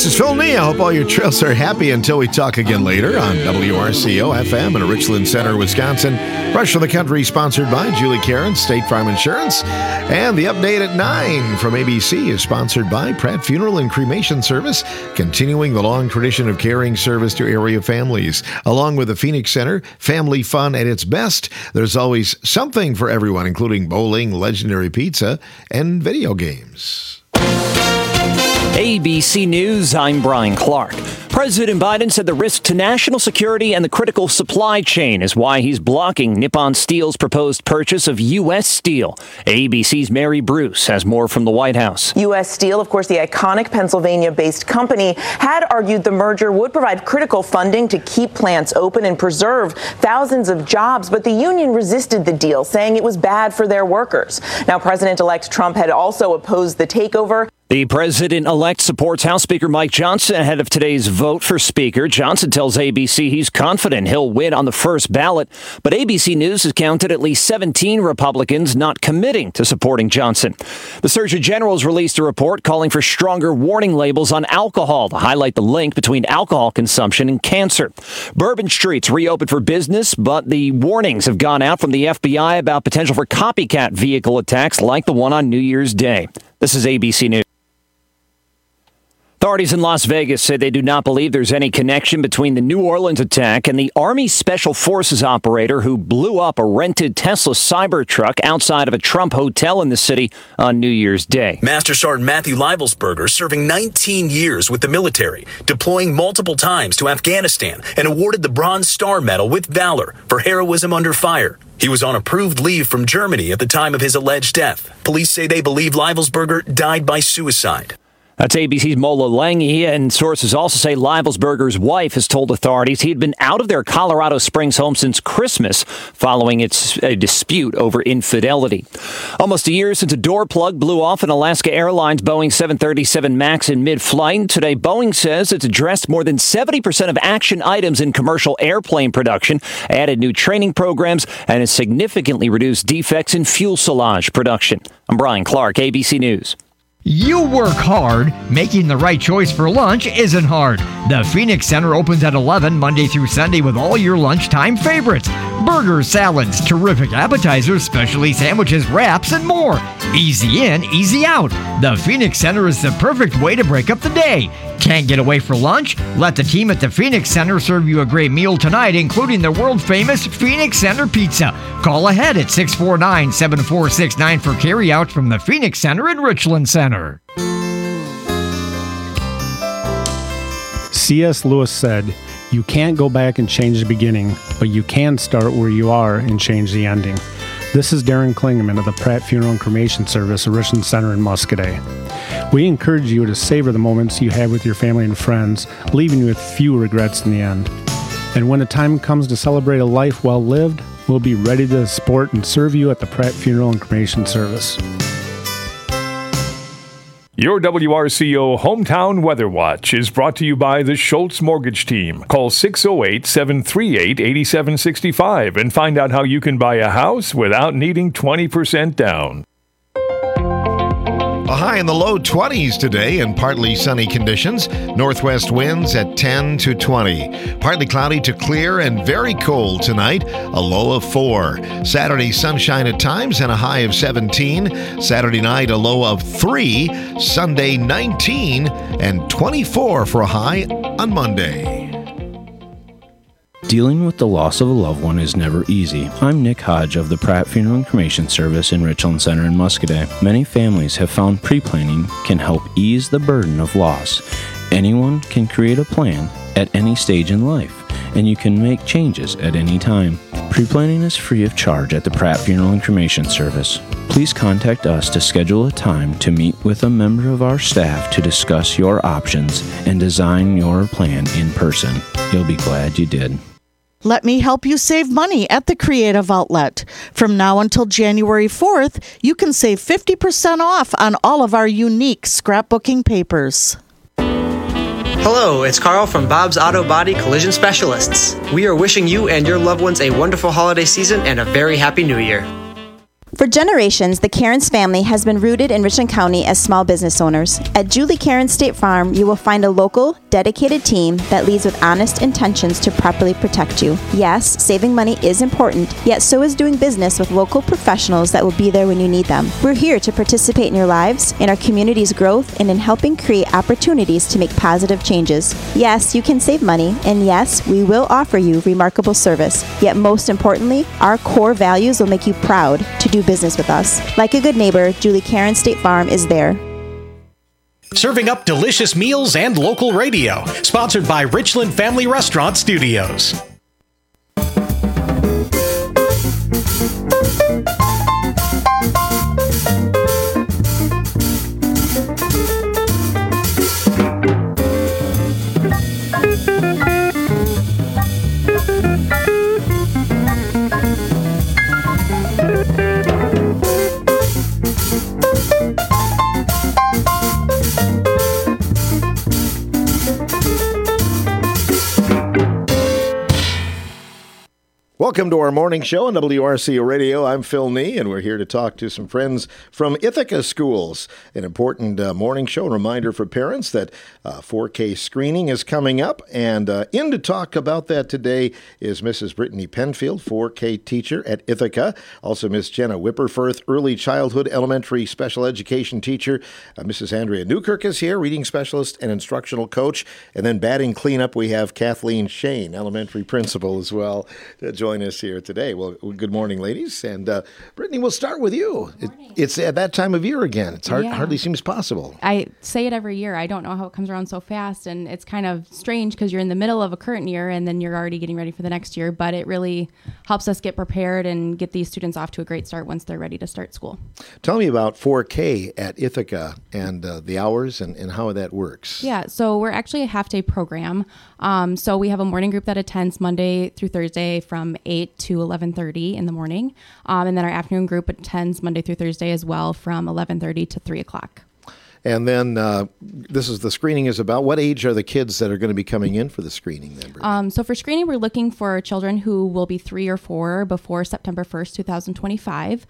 This is Phil Nee. I hope all your trails are happy until we talk again later on WRCO FM in Richland Center, Wisconsin. Rush for the Country, sponsored by Julie Caron, State Farm Insurance. And the update at 9 from ABC is sponsored by Pratt Funeral and Cremation Service, continuing the long tradition of caring service to area families. Along with the Phoenix Center, family fun at its best. There's always something for everyone, including bowling, legendary pizza, and video games. ABC News, I'm Brian Clark. President Biden said the risk to national security and the critical supply chain is why he's blocking Nippon Steel's proposed purchase of U.S. Steel. ABC's Mary Bruce has more from the White House. U.S. Steel, of course, the iconic Pennsylvania-based company, had argued the merger would provide critical funding to keep plants open and preserve thousands of jobs, but the union resisted the deal, saying it was bad for their workers. Now, President-elect Trump had also opposed the takeover. The president-elect supports House Speaker Mike Johnson ahead of today's vote for Speaker. Johnson tells ABC he's confident he'll win on the first ballot, but ABC News has counted at least 17 Republicans not committing to supporting Johnson. The Surgeon General has released a report calling for stronger warning labels on alcohol to highlight the link between alcohol consumption and cancer. Bourbon Street's reopened for business, but the warnings have gone out from the FBI about potential for copycat vehicle attacks like the one on New Year's Day. This is ABC News. Authorities in Las Vegas say they do not believe there's any connection between the New Orleans attack and the Army Special Forces operator who blew up a rented Tesla Cybertruck outside of a Trump hotel in the city on New Year's Day. Master Sergeant Matthew Leibelsberger serving 19 years with the military, deploying multiple times to Afghanistan, and awarded the Bronze Star Medal with Valor for heroism under fire. He was on approved leave from Germany at the time of his alleged death. Police say they believe Leibelsberger died by suicide. That's ABC's Mola Lange, and sources also say Leibelsberger's wife has told authorities he had been out of their Colorado Springs home since Christmas following a dispute over infidelity. Almost a year since a door plug blew off an Alaska Airlines Boeing 737 MAX in mid-flight. Today, Boeing says it's addressed more than 70% of action items in commercial airplane production, added new training programs, and has significantly reduced defects in fuselage production. I'm Brian Clark, ABC News. You work hard. Making the right choice for lunch isn't hard. The Phoenix Center opens at 11 Monday through Sunday with all your lunchtime favorites. Burgers, salads, terrific appetizers, specialty sandwiches, wraps, and more. Easy in, easy out. The Phoenix Center is the perfect way to break up the day. Can't get away for lunch? Let the team at the Phoenix Center serve you a great meal tonight, including the world-famous Phoenix Center Pizza. Call ahead at 649-7469 for carryout from the Phoenix Center in Richland Center. C.S. Lewis said, "You can't go back and change the beginning, but you can start where you are and change the ending." This is Darren Klingerman of the Pratt Funeral and Cremation Service at Richland Center in Muscadet. We encourage you to savor the moments you have with your family and friends, leaving you with few regrets in the end. And when the time comes to celebrate a life well lived, we'll be ready to support and serve you at the Pratt Funeral and Cremation Service. Your WRCO Hometown Weather Watch is brought to you by the Schultz Mortgage Team. Call 608-738-8765 and find out how you can buy a house without needing 20% down. A high in the low 20s today and partly sunny conditions. Northwest winds at 10 to 20. Partly cloudy to clear and very cold tonight, a low of 4. Saturday, sunshine at times and a high of 17. Saturday night, a low of 3. Sunday, 19 and 24 for a high on Monday. Dealing with the loss of a loved one is never easy. I'm Nick Hodge of the Pratt Funeral and Cremation Service in Richland Center in Muscadet. Many families have found pre-planning can help ease the burden of loss. Anyone can create a plan at any stage in life, and you can make changes at any time. Pre-planning is free of charge at the Pratt Funeral and Cremation Service. Please contact us to schedule a time to meet with a member of our staff to discuss your options and design your plan in person. You'll be glad you did. Let me help you save money at the Creative Outlet. From now until January 4th, you can save 50% off on all of our unique scrapbooking papers. Hello, it's Carl from Bob's Auto Body Collision Specialists. We are wishing you and your loved ones a wonderful holiday season and a very happy new year. For generations, the Cairns family has been rooted in Richland County as small business owners. At Julie Cairns State Farm, you will find a local, dedicated team that leads with honest intentions to properly protect you. Yes, saving money is important, yet so is doing business with local professionals that will be there when you need them. We're here to participate in your lives, in our community's growth, and in helping create opportunities to make positive changes. Yes, you can save money, and yes, we will offer you remarkable service. Yet most importantly, our core values will make you proud to do business with us. Like a good neighbor, Julie Cairns State Farm is there. Serving up delicious meals and local radio. Sponsored by Richland Family Restaurant Studios. Welcome to our morning show on WRCO Radio. I'm Phil Nee, and we're here to talk to some friends from Ithaca Schools. An important morning show, a reminder for parents that 4K screening is coming up. And in to talk about that today is Mrs. Brittany Penfield, 4K teacher at Ithaca. Also, Miss Jenna Whipperfirth, early childhood elementary special education teacher. Mrs. Andrea Newkirk is here, reading specialist and instructional coach. And then batting cleanup, we have Kathleen Shane, elementary principal as well, to join us here today. Well, good morning, ladies. And Brittany, we'll start with you. It's at that time of year again. It's hardly seems possible. I say it every year. I don't know how it comes around so fast, and it's kind of strange because you're in the middle of a current year and then you're already getting ready for the next year, but it really helps us get prepared and get these students off to a great start once they're ready to start school. Tell me about 4K at Ithaca and the hours and how that works. Yeah, so we're actually a half-day program. So we have a morning group that attends Monday through Thursday from 8 to 11:30 in the morning. And then our afternoon group attends Monday through Thursday as well from 11:30 to 3 o'clock. And then this is the screening is about. What age are the kids that are going to be coming in for the screening then? So for screening, we're looking for children who will be 3 or 4 before September 1st, 2025.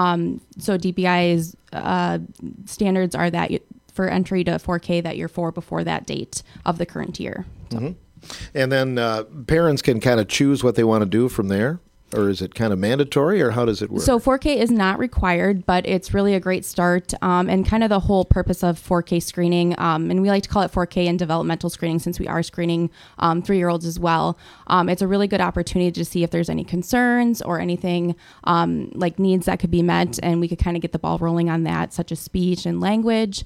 So DPI's standards are that for entry to 4K that you're 4 before that date of the current year. So. Mm-hmm. And then parents can kind of choose what they want to do from there? Or is it kind of mandatory, or how does it work? So 4K is not required, but it's really a great start, and kind of the whole purpose of 4K screening, and we like to call it 4K and developmental screening since we are screening 3-year-olds as well. It's a really good opportunity to see if there's any concerns or anything like needs that could be met, and we could kind of get the ball rolling on that, such as speech and language,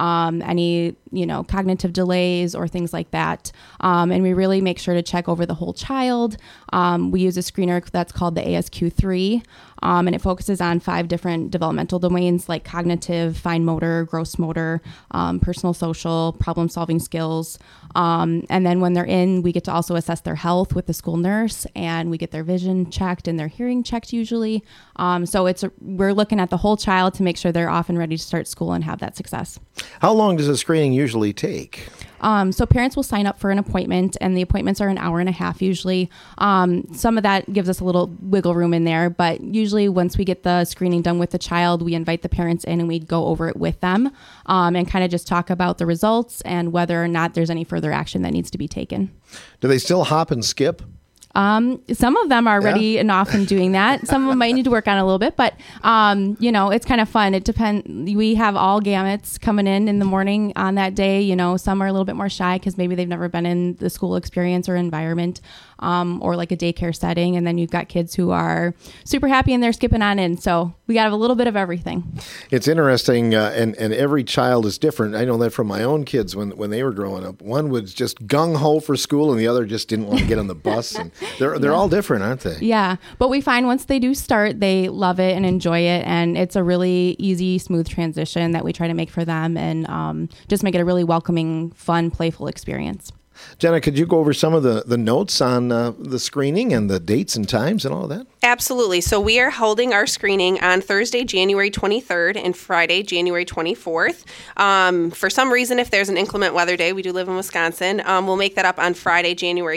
any cognitive delays or things like that. And we really make sure to check over the whole child. We use a screener that's called the ASQ3, and it focuses on 5 different developmental domains like cognitive, fine motor, gross motor, personal, social, problem-solving skills. And then when they're in, we get to also assess their health with the school nurse, and we get their vision checked and their hearing checked usually. So we're looking at the whole child to make sure they're off and ready to start school and have that success. How long does a screening usually take? So parents will sign up for an appointment, and the appointments are an hour and a half usually. Some of that gives us a little wiggle room in there, but usually once we get the screening done with the child, we invite the parents in and we go over it with them and kind of just talk about the results and whether or not there's any further action that needs to be taken. Do they still hop and skip? Some of them are ready and off and doing that. Some of them might need to work on it a little bit, but, it's kind of fun. It depends. We have all gamuts coming in the morning on that day. Some are a little bit more shy because maybe they've never been in the school experience or environment, or like a daycare setting. And then you've got kids who are super happy and they're skipping on in. So we got a little bit of everything. It's interesting. And every child is different. I know that from my own kids when they were growing up. One was just gung ho for school and the other just didn't want to get on the bus. And they're all different, aren't they? Yeah. But we find once they do start, they love it and enjoy it. And it's a really easy, smooth transition that we try to make for them and just make it a really welcoming, fun, playful experience. Jenna, could you go over some of the notes on the screening and the dates and times and all of that? Absolutely. So we are holding our screening on Thursday, January 23rd and Friday, January 24th. For some reason, if there's an inclement weather day, we do live in Wisconsin, we'll make that up on Friday, January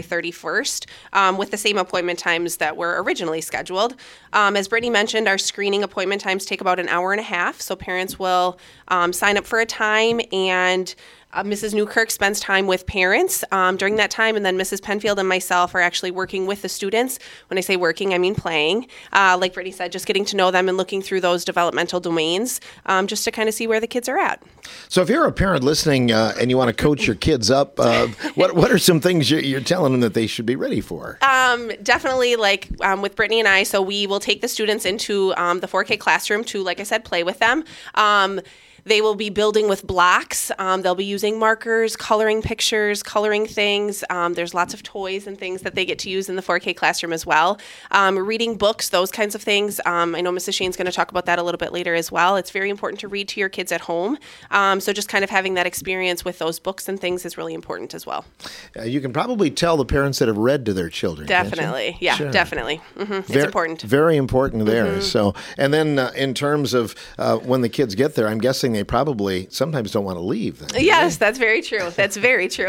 31st with the same appointment times that were originally scheduled. As Brittany mentioned, our screening appointment times take about an hour and a half. So parents will sign up for a time, and Mrs. Newkirk spends time with parents during that time, and then Mrs. Penfield and myself are actually working with the students. When I say working, I mean playing. Like Brittany said, just getting to know them and looking through those developmental domains just to kind of see where the kids are at. So if you're a parent listening and you want to coach your kids up, what are some things you're telling them that they should be ready for? Definitely, like with Brittany and I, so we will take the students into the 4K classroom to, like I said, play with them. They will be building with blocks. They'll be using markers, coloring pictures, coloring things. There's lots of toys and things that they get to use in the 4K classroom as well. Reading books, those kinds of things. I know Mrs. Shane's going to talk about that a little bit later as well. It's very important to read to your kids at home. So just kind of having that experience with those books and things is really important as well. You can probably tell the parents that have read to their children. Definitely. Yeah, sure. Definitely. Mm-hmm. It's important. Very important there. Mm-hmm. So, and then in terms of when the kids get there, I'm guessing they probably sometimes don't want to leave. Then, yes, that's very true. That's very true.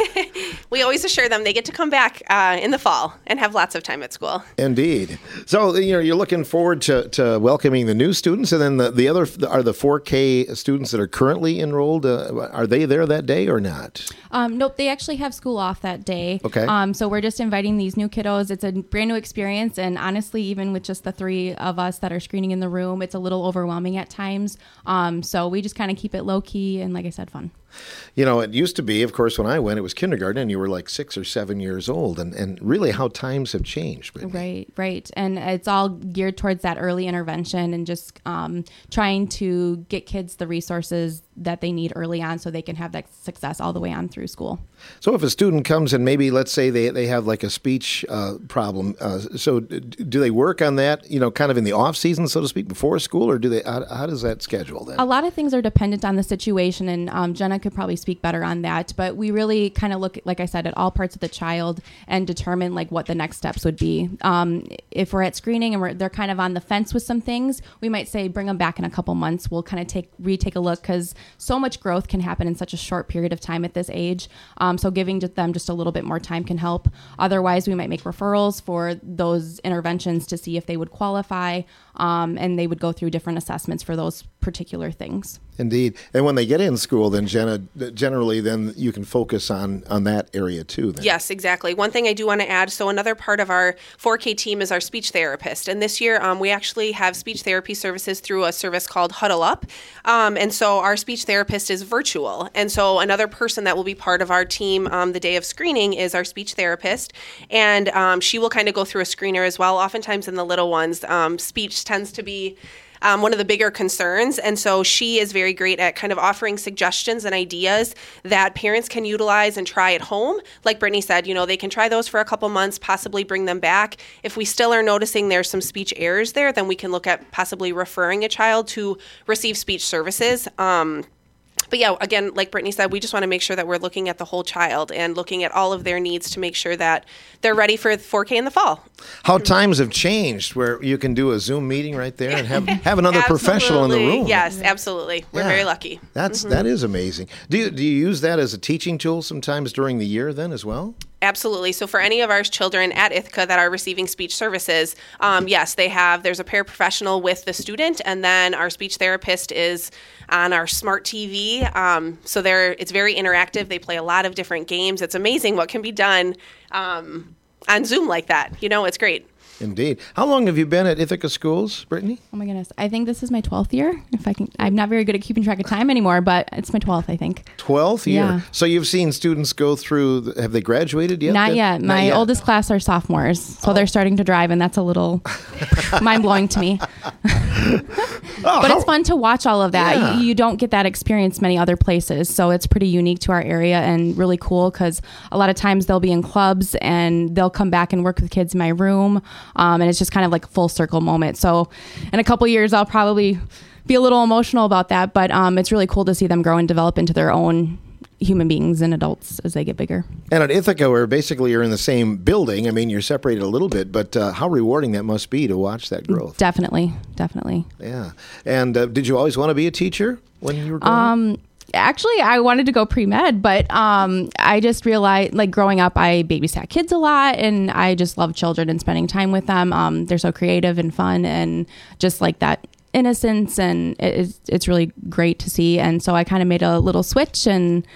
We always assure them they get to come back in the fall and have lots of time at school. Indeed. So you're looking forward to welcoming the new students, and then the other are the 4K students that are currently enrolled. Are they there that day or not? Nope, they actually have school off that day. Okay. So we're just inviting these new kiddos. It's a brand new experience, and honestly, even with just the three of us that are screening in the room, it's a little overwhelming at times. So we just kind of keep it low key and, like I said, fun. You know, it used to be, of course, when I went, it was kindergarten and you were like 6 or 7 years old, and really how times have changed. Brittany. Right. And it's all geared towards that early intervention and just trying to get kids the resources that they need early on so they can have that success all the way on through school. So if a student comes and maybe, let's say they have like a speech problem, so do they work on that, kind of in the off season, so to speak, before school, or do they? How does that schedule then? A lot of things are dependent on the situation, and Jenna could probably speak better on that, but we really kind of look, like I said, at all parts of the child and determine like what the next steps would be. If we're at screening and they're kind of on the fence with some things, we might say bring them back in a couple months. We'll kind of retake a look, because so much growth can happen in such a short period of time at this age. So giving them just a little bit more time can help. Otherwise, we might make referrals for those interventions to see if they would qualify, and they would go through different assessments for those particular things. Indeed. And when they get in school, then Jenna, generally then you can focus on that area too. Then. Yes, exactly. One thing I do want to add, so another part of our 4K team is our speech therapist. And this year we actually have speech therapy services through a service called Huddle Up. And so our speech therapist is virtual. And so another person that will be part of our team the day of screening is our speech therapist. And she will kind of go through a screener as well. Oftentimes in the little ones, speech tends to be one of the bigger concerns. And so she is very great at kind of offering suggestions and ideas that parents can utilize and try at home. Like Brittany said, they can try those for a couple months, possibly bring them back. If we still are noticing there's some speech errors there, then we can look at possibly referring a child to receive speech services. But yeah, again, like Brittany said, we just want to make sure that we're looking at the whole child and looking at all of their needs to make sure that they're ready for 4K in the fall. How times have changed where you can do a Zoom meeting right there and have another professional in the room. Yes, absolutely. We're very lucky. That is amazing. Do you use that as a teaching tool sometimes during the year then as well? Absolutely. So for any of our children at Ithaca that are receiving speech services, yes, there's a paraprofessional with the student, and then our speech therapist is on our smart TV. So it's very interactive. They play a lot of different games. It's amazing what can be done on Zoom like that. It's great. Indeed. How long have you been at Ithaca Schools, Brittany? Oh my goodness. I think this is my 12th year. I'm not very good at keeping track of time anymore, but it's my 12th, I think. 12th year? Yeah. So you've seen students go through, have they graduated yet? Not yet. My oldest class are sophomores, so they're starting to drive, and that's a little mind-blowing to me. But it's fun to watch all of that. Yeah. You don't get that experience many other places, so it's pretty unique to our area and really cool, because a lot of times they'll be in clubs and they'll come back and work with kids in my room, and it's just kind of like a full circle moment. So in a couple years, I'll probably be a little emotional about that, but it's really cool to see them grow and develop into their own human beings and adults as they get bigger. And at Ithaca, where basically you're in the same building, I mean, you're separated a little bit, but how rewarding that must be to watch that growth. Definitely. Yeah. And did you always want to be a teacher when you were growing up? Actually, I wanted to go pre-med, but I just realized, like, growing up, I babysat kids a lot, and I just love children and spending time with them. They're so creative and fun, and just like that innocence, and it's really great to see. And so I kind of made a little switch, and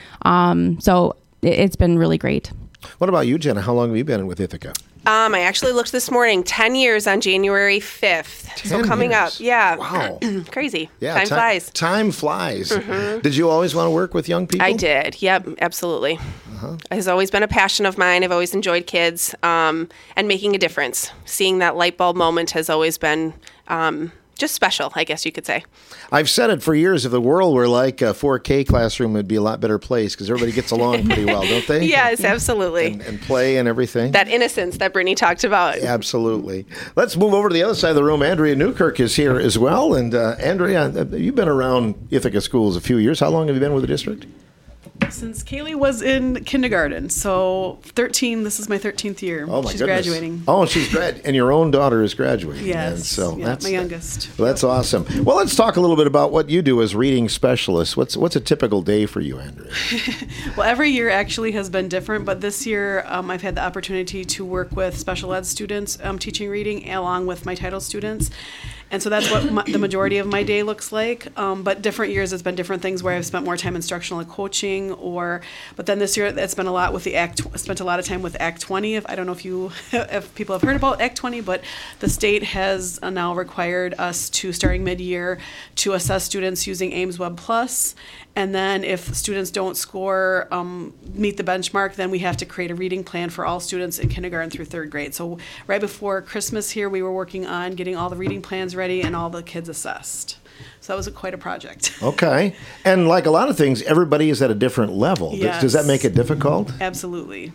so it's been really great. What about you, Jenna? How long have you been with Ithaca? I actually looked this morning, 10 years on January 5th. So coming up. Yeah. Wow. Crazy. Yeah, Time flies. Time flies. Mm-hmm. Did you always want to work with young people? I did. Yep, absolutely. It has always been a passion of mine. I've always enjoyed kids and making a difference. Seeing that light bulb moment has always been just special, I guess you could say. I've said it for years. If the world were like a 4K classroom, it'd be a lot better place because everybody gets along pretty well, don't they? Yes, absolutely. And play and everything. That innocence that Brittany talked about. Absolutely. Let's move over to the other side of the room. Andrea Newkirk is here as well. And Andrea, you've been around Ithaca schools a few years. How long have you been with the district? Since Kaylee was in kindergarten, so 13. This is my 13th year. Oh my She's goodness. graduating. Oh, she's and your own daughter is graduating. Yes. And so that's my youngest. That's awesome. Well, let's talk a little bit about what you do as reading specialists. What's a typical day for you, Andrea? Well, every year actually has been different, but this year I've had the opportunity to work with special ed students teaching reading along with my title students. And so that's what the majority of my day looks like. But different years, it's been different things where I've spent more time instructional and coaching. But then this year, it's been a lot with spent a lot of time with Act 20. I don't know if people have heard about Act 20, but the state has now required us to, starting mid-year, to assess students using Ames Web Plus. And then if students don't score, meet the benchmark, then we have to create a reading plan for all students in kindergarten through third grade. So right before Christmas here, we were working on getting all the reading plans ready and all the kids assessed. So that was quite a project. Okay. And like a lot of things, everybody is at a different level. Yes. Does that make it difficult? Absolutely.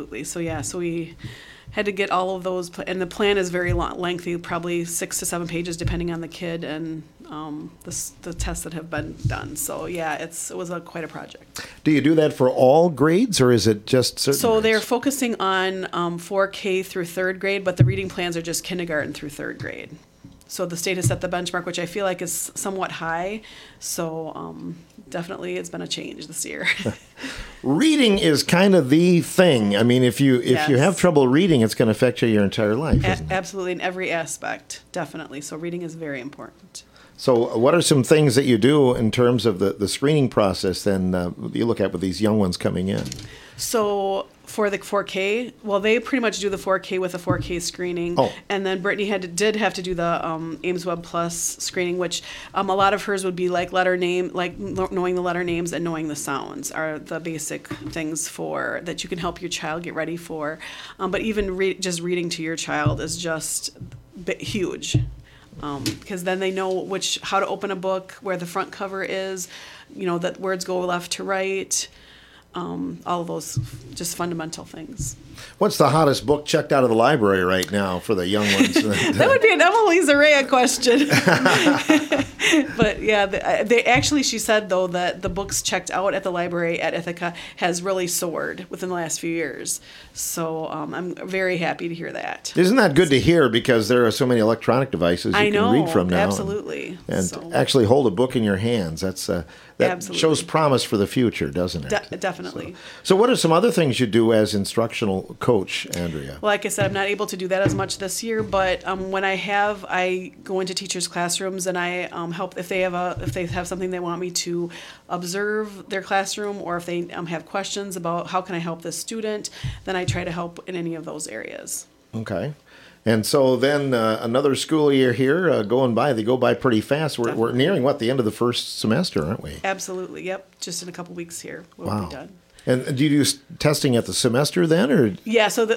So we had to get all of those, and the plan is very lengthy, probably 6 to 7 pages depending on the kid and the tests that have been done. So yeah, it was quite a project. Do you do that for all grades, or is it just certain So grades? they're focusing on 4K through third grade, but the reading plans are just kindergarten through third grade. So the state has set the benchmark, which I feel like is somewhat high. So definitely it's been a change this year. Reading is kind of the thing. I mean, if you Yes. have trouble reading, it's going to affect you your entire life, isn't it? Absolutely, in every aspect, definitely. So reading is very important. So what are some things that you do in terms of the screening process then you look at with these young ones coming in? So for the 4K, well, they pretty much do the 4K with a 4K screening. Oh. And then Brittany did have to do the Ames Web Plus screening, which a lot of hers would be like knowing the letter names and knowing the sounds are the basic things that you can help your child get ready for. But even just reading to your child is just huge. Because then they know how to open a book, where the front cover is, that words go left to right, all of those just fundamental things. What's the hottest book checked out of the library right now for the young ones? That would be an Emily Zarea question. But yeah, she said though that the books checked out at the library at Ithaca has really soared within the last few years. So I'm very happy to hear that. Isn't that good to hear, because there are so many electronic devices you can read from now? Absolutely. And actually hold a book in your hands. That Absolutely. shows promise for the future, doesn't it? Definitely. So what are some other things you do as instructional coach, Andrea? Well, like I said, I'm not able to do that as much this year, but when I go into teachers' classrooms and I help if they have something they want me to observe their classroom, or if they have questions about how can I help this student, then I try to help in any of those areas. Okay. And so then another school year here going by. They go by pretty fast. We're nearing, the end of the first semester, aren't we? Absolutely. Yep. Just in a couple weeks here, we'll be done. And do you do testing at the semester then, or? Yeah, the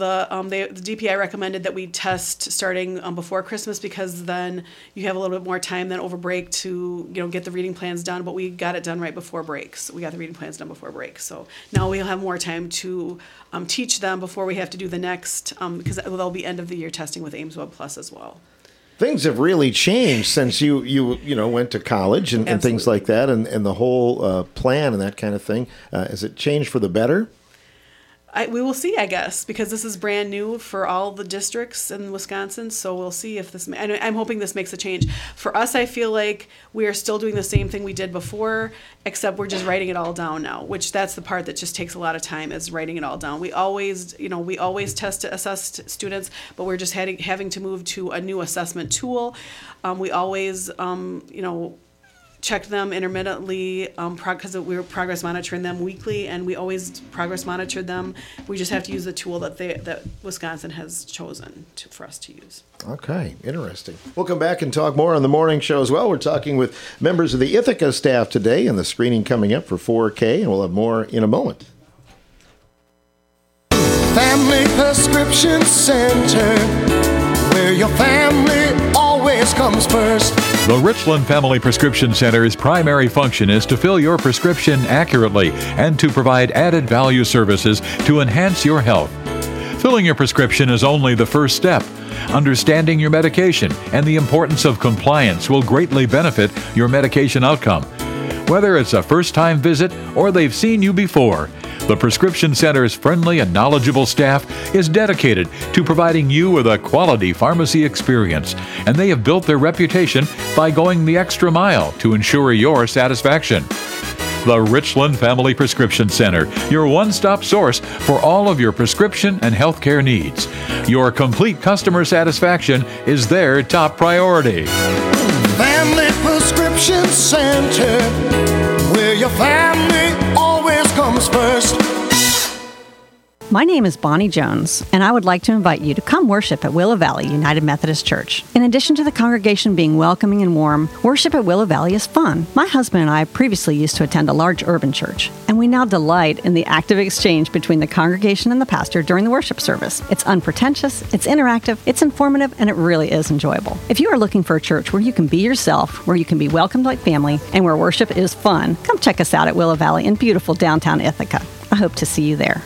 DPI recommended that we test starting before Christmas, because then you have a little bit more time than over break to get the reading plans done. But we got it done right before breaks. We got the reading plans done before break, so now we'll have more time to teach them before we have to do the next, because they'll be end of the year testing with Ames Web Plus as well. things have really changed since you went to college and things like that, and the whole plan and that kind of thing. Has it changed for the better? We will see, I guess, because this is brand new for all the districts in Wisconsin. So we'll see if this. And I'm hoping this makes a change. For us, I feel like we are still doing the same thing we did before, except we're just writing it all down now. Which that's the part that just takes a lot of time, is writing it all down. We always assess students, but we're just having to move to a new assessment tool. We always, check them intermittently because we were progress monitoring them weekly, and we always progress monitored them. We just have to use the tool that Wisconsin has chosen for us to use. Okay, interesting. We'll come back and talk more on the morning show as well. We're talking with members of the Ithaca staff today and the screening coming up for 4K, and we'll have more in a moment. Family Prescription Center, where your family always comes first. The Richland Family Prescription Center's primary function is to fill your prescription accurately and to provide added value services to enhance your health. Filling your prescription is only the first step. Understanding your medication and the importance of compliance will greatly benefit your medication outcome. Whether it's a first-time visit or they've seen you before, the Prescription Center's friendly and knowledgeable staff is dedicated to providing you with a quality pharmacy experience, and they have built their reputation by going the extra mile to ensure your satisfaction. The Richland Family Prescription Center, your one-stop source for all of your prescription and healthcare needs. Your complete customer satisfaction is their top priority. Family Prescription Center, where your family always comes first. My name is Bonnie Jones, and I would like to invite you to come worship at Willow Valley United Methodist Church. In addition to the congregation being welcoming and warm, worship at Willow Valley is fun. My husband and I previously used to attend a large urban church, and we now delight in the active exchange between the congregation and the pastor during the worship service. It's unpretentious, it's interactive, it's informative, and it really is enjoyable. If you are looking for a church where you can be yourself, where you can be welcomed like family, and where worship is fun, come check us out at Willow Valley in beautiful downtown Ithaca. I hope to see you there.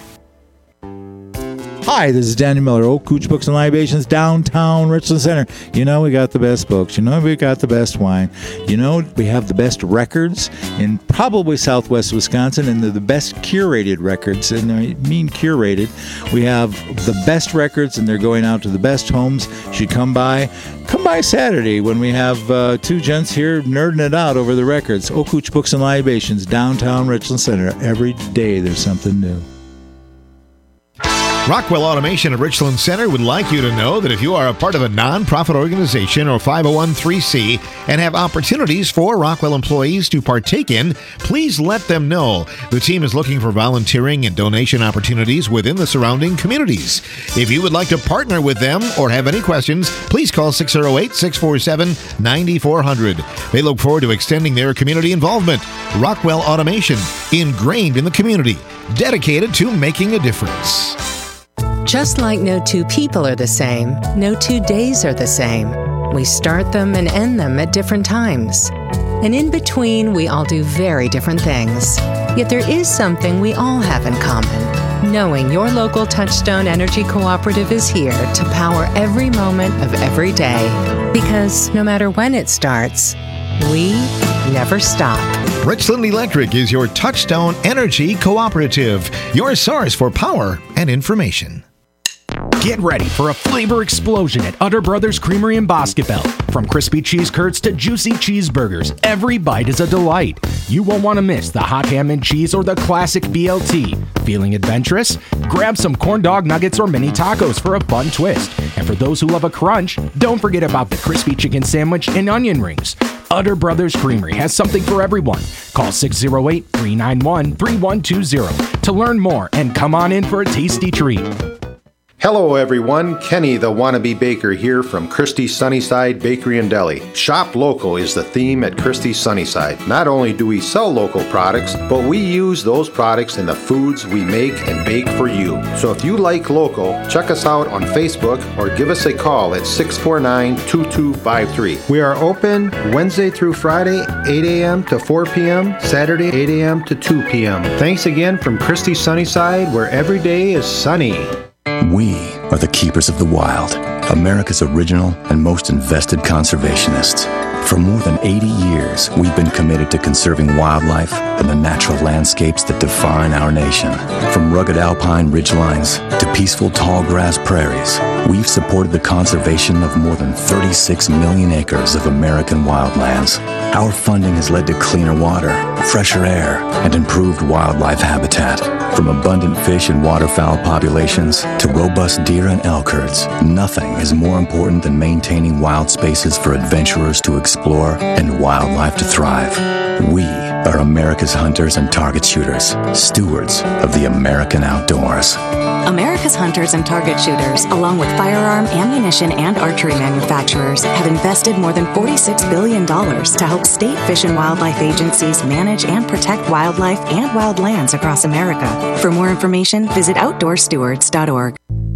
Hi, this is Daniel Miller, Oak Cooch Books and Libations, downtown Richland Center. You know we got the best books. You know we got the best wine. You know we have the best records in probably southwest Wisconsin, and they're the best curated records, and I mean curated. We have the best records, and they're going out to the best homes. You should come by. Come by Saturday when we have two gents here nerding it out over the records. Oak Cooch Books and Libations, downtown Richland Center. Every day there's something new. Rockwell Automation of Richland Center would like you to know that if you are a part of a nonprofit organization or 501(c) and have opportunities for Rockwell employees to partake in, please let them know. The team is looking for volunteering and donation opportunities within the surrounding communities. If you would like to partner with them or have any questions, please call 608-647-9400. They look forward to extending their community involvement. Rockwell Automation, ingrained in the community, dedicated to making a difference. Just like no two people are the same, no 2 days are the same. We start them and end them at different times. And in between, we all do very different things. Yet there is something we all have in common. Knowing your local Touchstone Energy Cooperative is here to power every moment of every day. Because no matter when it starts, we never stop. Richland Electric is your Touchstone Energy Cooperative, your source for power and information. Get ready for a flavor explosion at Utter Brothers Creamery in Boscobel. From crispy cheese curds to juicy cheeseburgers, every bite is a delight. You won't want to miss the hot ham and cheese or the classic BLT. Feeling adventurous? Grab some corn dog nuggets or mini tacos for a fun twist. And for those who love a crunch, don't forget about the crispy chicken sandwich and onion rings. Utter Brothers Creamery has something for everyone. Call 608-391-3120 to learn more and come on in for a tasty treat. Hello everyone, Kenny the Wannabe Baker here from Christie's Sunnyside Bakery and Deli. Shop local is the theme at Christie's Sunnyside. Not only do we sell local products, but we use those products in the foods we make and bake for you. So if you like local, check us out on Facebook or give us a call at 649-2253. We are open Wednesday through Friday, 8 a.m. to 4 p.m., Saturday, 8 a.m. to 2 p.m. Thanks again from Christie's Sunnyside, where every day is sunny. We are the keepers of the wild, America's original and most invested conservationists. For more than 80 years, we've been committed to conserving wildlife and the natural landscapes that define our nation. From rugged alpine ridgelines to peaceful tall grass prairies, we've supported the conservation of more than 36 million acres of American wildlands. Our funding has led to cleaner water, fresher air, and improved wildlife habitat. From abundant fish and waterfowl populations to robust deer and elk herds, nothing is more important than maintaining wild spaces for adventurers to explore and wildlife to thrive. We are America's hunters and target shooters, stewards of the American outdoors. America's hunters and target shooters, along with firearm, ammunition, and archery manufacturers, have invested more than $46 billion to help state fish and wildlife agencies manage and protect wildlife and wildlands across America. For more information, visit outdoorstewards.org.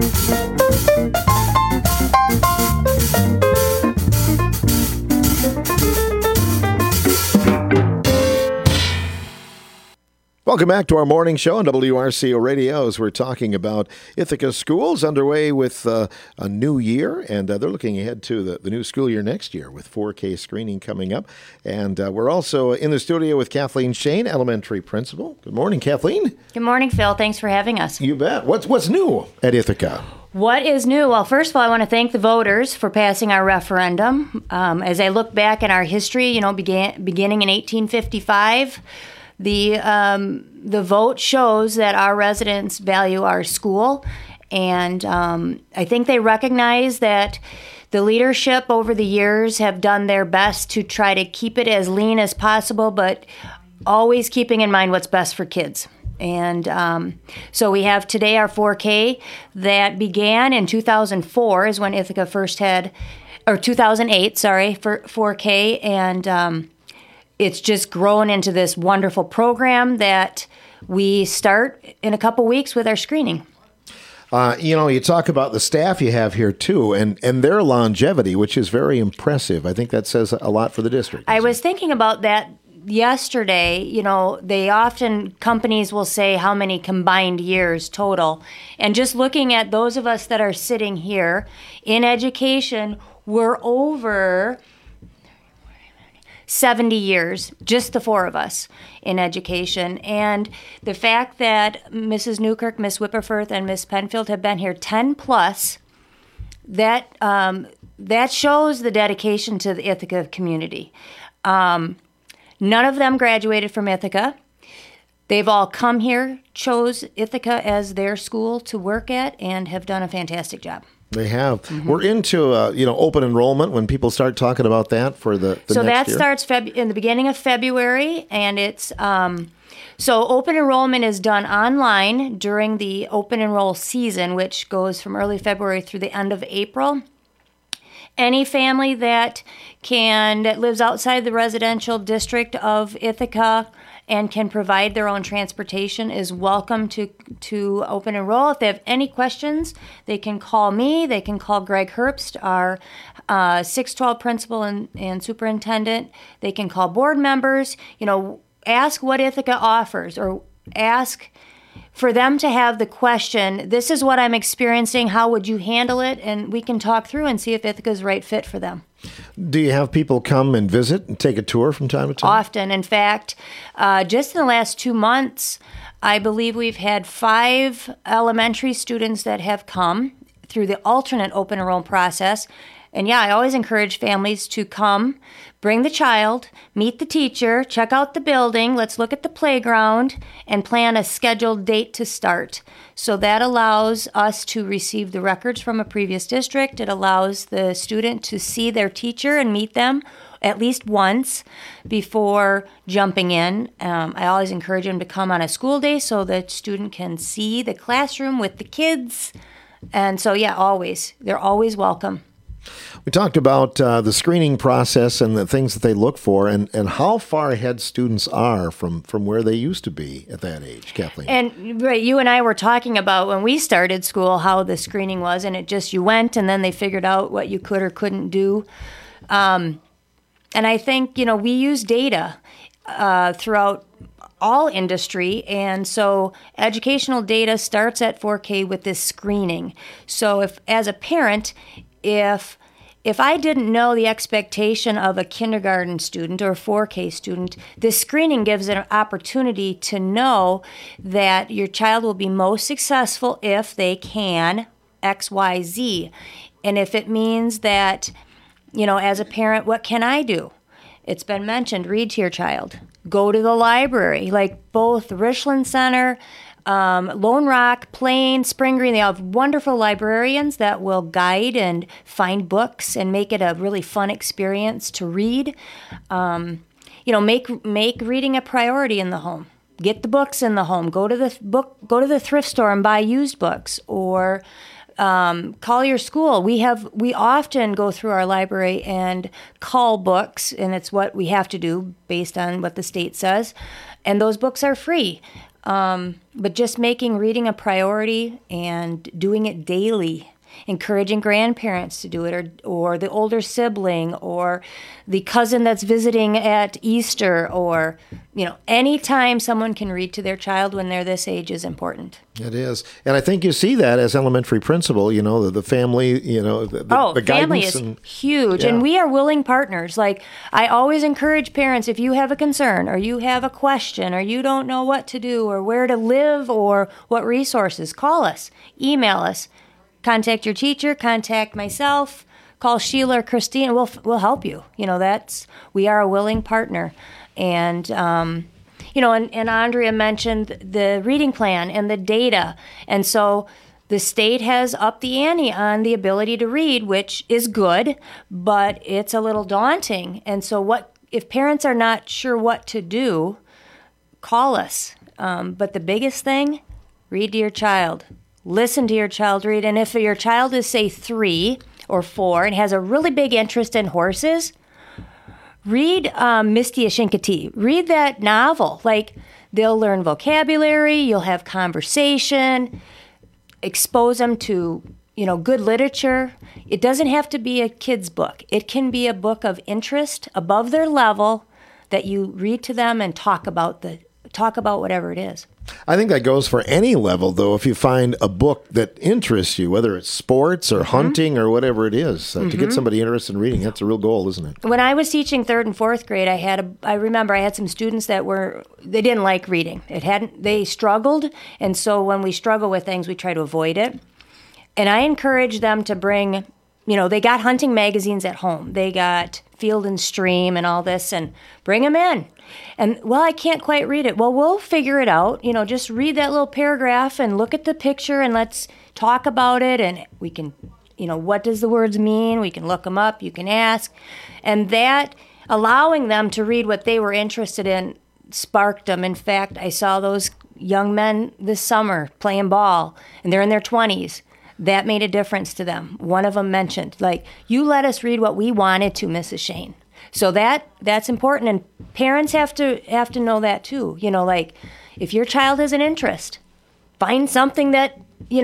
Welcome back to our morning show on WRCO Radio as we're talking about Ithaca schools underway with a new year, and they're looking ahead to the new school year next year with 4K screening coming up. And we're also in the studio with Kathleen Shane, elementary principal. Good morning, Kathleen. Good morning, Phil. Thanks for having us. You bet. What's new at Ithaca? What is new? Well, first of all, I want to thank the voters for passing our referendum. As I look back in our history, beginning in 1855, the vote shows that our residents value our school, and I think they recognize that the leadership over the years have done their best to try to keep it as lean as possible, but always keeping in mind what's best for kids. And so we have today our 4K that began in 2004 is when Ithaca first had, or 2008, sorry, for 4K, and it's just grown into this wonderful program that we start in a couple weeks with our screening. You talk about the staff you have here, too, and their longevity, which is very impressive. I think that says a lot for the district. I was thinking about that yesterday. Companies will say how many combined years total. And just looking at those of us that are sitting here in education, we're over 70 years, just the four of us in education. And the fact that Mrs. Newkirk, Miss Whipperforth, and Miss Penfield have been here 10 plus, that shows the dedication to the Ithaca community. None of them graduated from Ithaca. They've all come here, chose Ithaca as their school to work at, and have done a fantastic job. They have. Mm-hmm. We're into open enrollment when people start talking about that for the next year. So that starts in the beginning of February, and it's so open enrollment is done online during the open enroll season, which goes from early February through the end of April. Any family that lives outside the residential district of Ithaca and can provide their own transportation is welcome to open enroll. If they have any questions, they can call me. They can call Greg Herbst, our 612 principal and superintendent. They can call board members. Ask what Ithaca offers, or ask for them to have the question, this is what I'm experiencing, how would you handle it? And we can talk through and see if Ithaca's the right fit for them. Do you have people come and visit and take a tour from time to time? Often. In fact, just in the last 2 months, I believe we've had 5 elementary students that have come through the alternate open enrollment process. And yeah, I always encourage families to come, bring the child, meet the teacher, check out the building, let's look at the playground, and plan a scheduled date to start. So that allows us to receive the records from a previous district. It allows the student to see their teacher and meet them at least once before jumping in. I always encourage them to come on a school day so the student can see the classroom with the kids. And so, yeah, always. They're always welcome. We talked about the screening process and the things that they look for, and how far ahead students are from where they used to be at that age, Kathleen. And right, you and I were talking about when we started school how the screening was, and it just, you went and then they figured out what you could or couldn't do. And I think, we use data throughout all industry, and so educational data starts at 4K with this screening. So if, as a parent, if I didn't know the expectation of a kindergarten student or a 4K student, this screening gives an opportunity to know that your child will be most successful if they can X, Y, Z. And if it means that, as a parent, what can I do? It's been mentioned, read to your child. Go to the library, like both Richland Center, Lone Rock, Plain, Spring Green. They have wonderful librarians that will guide and find books and make it a really fun experience to read. Make reading a priority in the home. Get the books in the home. Go to the thrift store and buy used books, or call your school. We often go through our library and call books, and it's what we have to do based on what the state says. And those books are free. But just making reading a priority and doing it daily, encouraging grandparents to do it, or the older sibling, or the cousin that's visiting at Easter, or anytime someone can read to their child when they're this age is important. It is. And I think you see that as elementary principal, the family, the family guidance. is huge. Yeah. And we are willing partners. Like, I always encourage parents, if you have a concern or you have a question or you don't know what to do or where to live or what resources, call us, email us, contact your teacher, contact myself, call Sheila or Christine, and we'll help you. We are a willing partner. And and Andrea mentioned the reading plan and the data. And so the state has upped the ante on the ability to read, which is good, but it's a little daunting. And so if parents are not sure what to do, call us. But the biggest thing, read to your child. Listen to your child read. And if your child is, say, 3 or 4 and has a really big interest in horses, read Misty Ashinkati. Read that novel. Like, they'll learn vocabulary, you'll have conversation, expose them to, good literature. It doesn't have to be a kid's book. It can be a book of interest above their level that you read to them and talk about whatever it is. I think that goes for any level, though. If you find a book that interests you, whether it's sports or hunting or whatever it is, to get somebody interested in reading, that's a real goal, isn't it? When I was teaching 3rd and 4th grade, I remember I had some students that they didn't like reading. They struggled, and so when we struggle with things, we try to avoid it. And I encourage them to bring, they got hunting magazines at home. They got Field and Stream and all this, and bring them in. And, I can't quite read it. Well, we'll figure it out. Just read that little paragraph and look at the picture and let's talk about it. And we can, what does the words mean? We can look them up. You can ask. And that, allowing them to read what they were interested in, sparked them. In fact, I saw those young men this summer playing ball, and they're in their 20s. That made a difference to them. One of them mentioned, you let us read what we wanted to, Mrs. Shane. So that's important, and parents have to know that too. If your child has an interest, find something that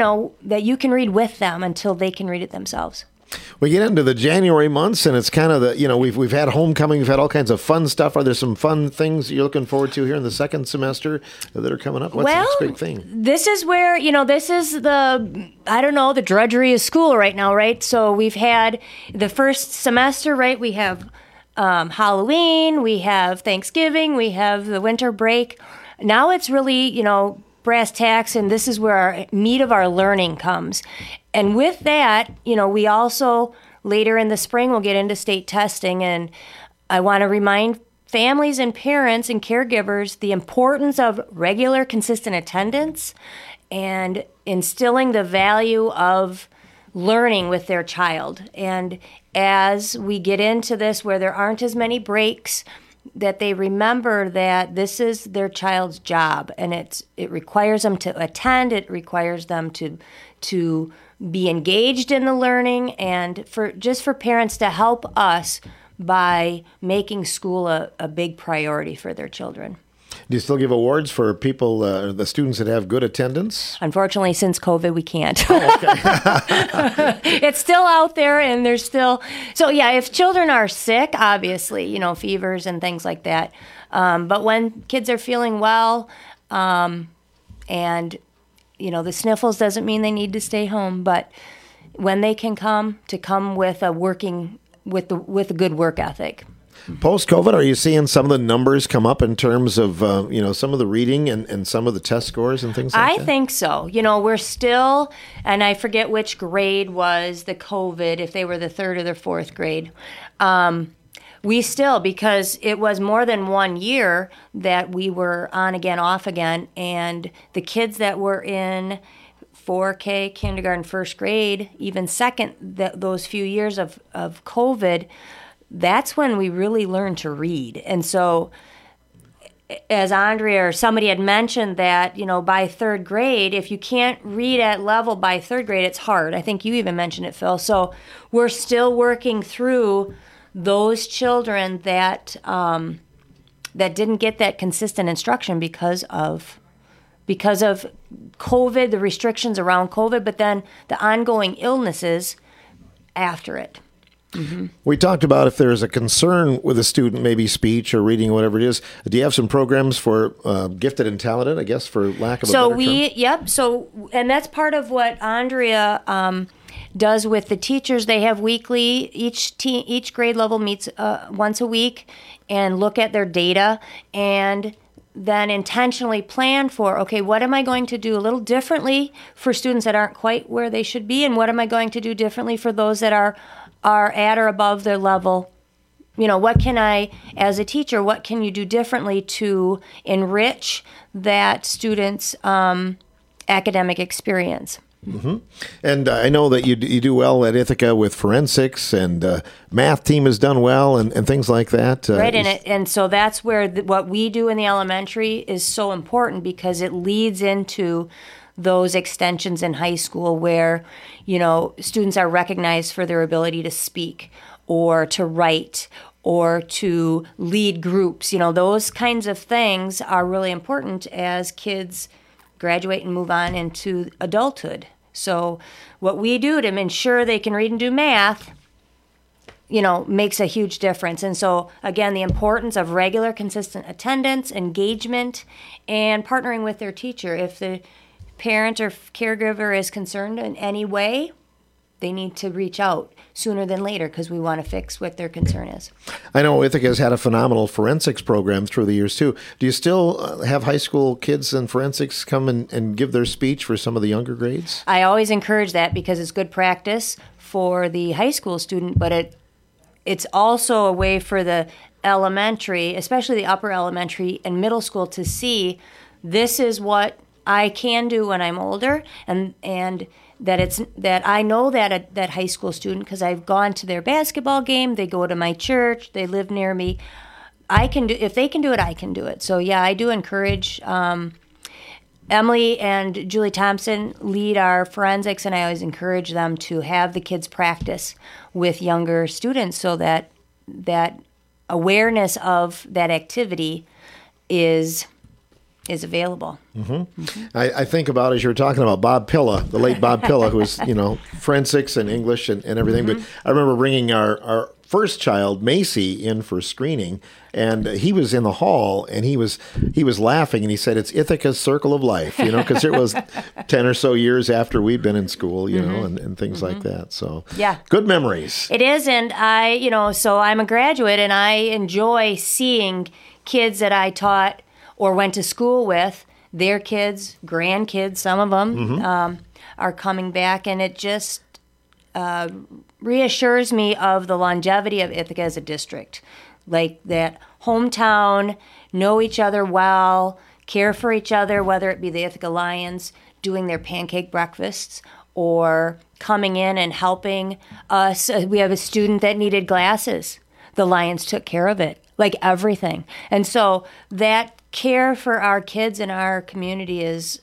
you can read with them until they can read it themselves. We get into the January months, and it's kind of we've had homecoming, we've had all kinds of fun stuff. Are there some fun things you're looking forward to here in the second semester that are coming up? What's the next big thing? This is where this is the drudgery of school right now, right? So we've had the first semester, right? We have Halloween, we have Thanksgiving, we have the winter break. Now it's really, brass tacks, and this is where our meat of our learning comes. And with that, we also, later in the spring, will get into state testing, and I want to remind families and parents and caregivers the importance of regular, consistent attendance and instilling the value of learning with their child. And as we get into this where there aren't as many breaks, that they remember that this is their child's job, and it requires them to attend, it requires them to be engaged in the learning, and for parents to help us by making school a big priority for their children. Do you still give awards for people, the students that have good attendance? Unfortunately, since COVID, we can't. Oh, okay. It's still out there, and there's still... So, yeah, if children are sick, obviously, fevers and things like that, But when kids are feeling well, and the sniffles doesn't mean they need to stay home, but when they can come with a with a good work ethic. Post-COVID, are you seeing some of the numbers come up in terms of, some of the reading and some of the test scores and things like that? I think so. We're still, and I forget which grade was the COVID, if they were the 3rd or the 4th grade. We still, because it was more than 1 year that we were on again, off again, and the kids that were in 4K, kindergarten, 1st grade, even second, those few years of COVID, that's when we really learned to read. And so, as Andrea or somebody had mentioned that, by 3rd grade, if you can't read at level by 3rd grade, it's hard. I think you even mentioned it, Phil. So we're still working through those children that that didn't get that consistent instruction because of COVID, the restrictions around COVID, but then the ongoing illnesses after it. Mm-hmm. We talked about if there's a concern with a student, maybe speech or reading, whatever it is. Do you have some programs for gifted and talented, I guess, for lack of a better term? Yep. So, and that's part of what Andrea does with the teachers. They have weekly, each grade level meets once a week and look at their data and then intentionally plan for, okay, what am I going to do a little differently for students that aren't quite where they should be, and what am I going to do differently for those that are at or above their level? What can I, as a teacher, what can you do differently to enrich that student's academic experience? Mm-hmm. And I know that you do well at Ithaca with forensics, and math team has done well, and things like that. Right, and so that's where what we do in the elementary is so important, because it leads into those extensions in high school where, students are recognized for their ability to speak or to write or to lead groups. Those kinds of things are really important as kids graduate and move on into adulthood. So what we do to ensure they can read and do math, makes a huge difference. And so, again, the importance of regular, consistent attendance, engagement, and partnering with their teacher. If the parent or caregiver is concerned in any way, they need to reach out sooner than later, because we want to fix what their concern is. I know Ithaca has had a phenomenal forensics program through the years, too. Do you still have high school kids in forensics come and give their speech for some of the younger grades? I always encourage that, because it's good practice for the high school student, but it's also a way for the elementary, especially the upper elementary and middle school, to see this is what I can do when I'm older, and that I know that high school student, because I've gone to their basketball game, they go to my church, they live near me. If they can do it, I can do it. So yeah, I do encourage. Emily and Julie Thompson lead our forensics, and I always encourage them to have the kids practice with younger students, so that awareness of that activity is available. Mm-hmm. Mm-hmm. I think about, as you were talking about, Bob Pilla, the late Bob Pilla, who was, forensics and English and everything. Mm-hmm. But I remember bringing our first child, Macy, in for screening, and he was in the hall, and he was laughing, and he said, "It's Ithaca's circle of life," because it was 10 or so years after we'd been in school, and things like that. So yeah, good memories. It is, and so I'm a graduate, and I enjoy seeing kids that I taught or went to school with, their kids, grandkids, some of them are coming back, and it just reassures me of the longevity of Ithaca as a district. Like that hometown, know each other well, care for each other, whether it be the Ithaca Lions doing their pancake breakfasts or coming in and helping us. We have a student that needed glasses. The Lions took care of it, like everything. And so that care for our kids in our community is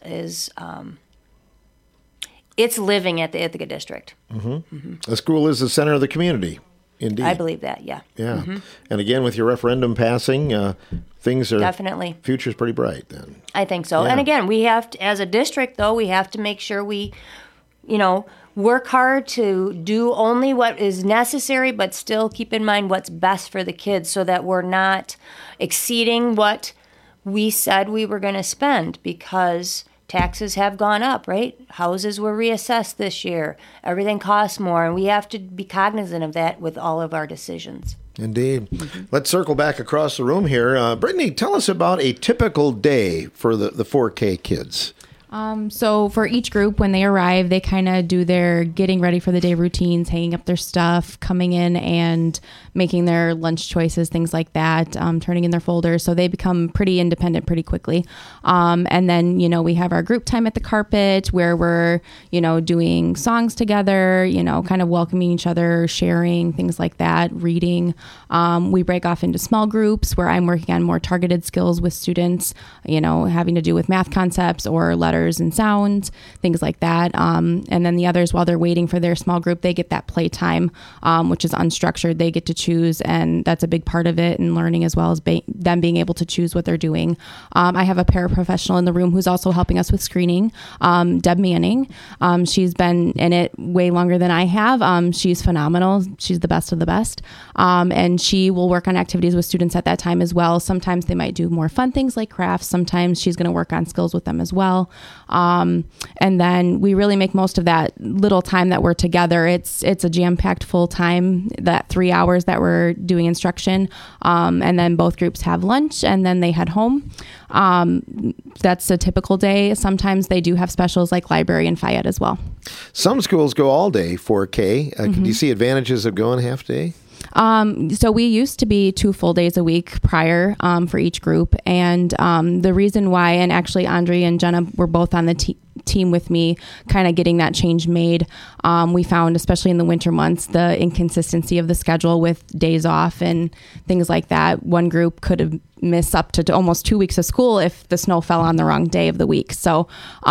it's living at the Ithaca District. Mm-hmm. Mm-hmm. The school is the center of the community, indeed. I believe that, yeah. Yeah. Mm-hmm. And again, with your referendum passing, things are... Definitely. Future's pretty bright then. I think so. Yeah. And again, we have to, as a district, though, we have to make sure we work hard to do only what is necessary, but still keep in mind what's best for the kids so that we're not exceeding what we said we were going to spend, because taxes have gone up, right? Houses were reassessed this year. Everything costs more, and we have to be cognizant of that with all of our decisions. Indeed. Let's circle back across the room here. Brittany, tell us about a typical day for the 4K kids. So for each group, when they arrive, they kind of do their getting ready for the day routines, hanging up their stuff, coming in and making their lunch choices, things like that, turning in their folders. So they become pretty independent pretty quickly. And then, we have our group time at the carpet where we're, doing songs together, kind of welcoming each other, sharing, things like that, reading. We break off into small groups where I'm working on more targeted skills with students, having to do with math concepts or letters and sounds, things like that. And then the others, while they're waiting for their small group, they get that playtime, which is unstructured. They get to choose, and that's a big part of it, and learning as well as them being able to choose what they're doing. I have a paraprofessional in the room who's also helping us with screening, Deb Manning. She's been in it way longer than I have. She's phenomenal. She's the best of the best. And she will work on activities with students at that time as well. Sometimes they might do more fun things like crafts. Sometimes she's going to work on skills with them as well. And then we really make most of that little time that we're together. It's a jam-packed full time, that 3 hours that we're doing instruction. And then both groups have lunch and then they head home. That's a typical day. Sometimes they do have specials like library and Fayette as well. Some schools go all day 4K. Do you see advantages of going half day? So we used to be 2 full days a week prior for each group. And the reason why, and actually Andre and Jenna were both on the team with me kind of getting that change made. We found, especially in the winter months, the inconsistency of the schedule with days off and things like that. One group could have missed up to almost 2 weeks of school if the snow fell on the wrong day of the week. So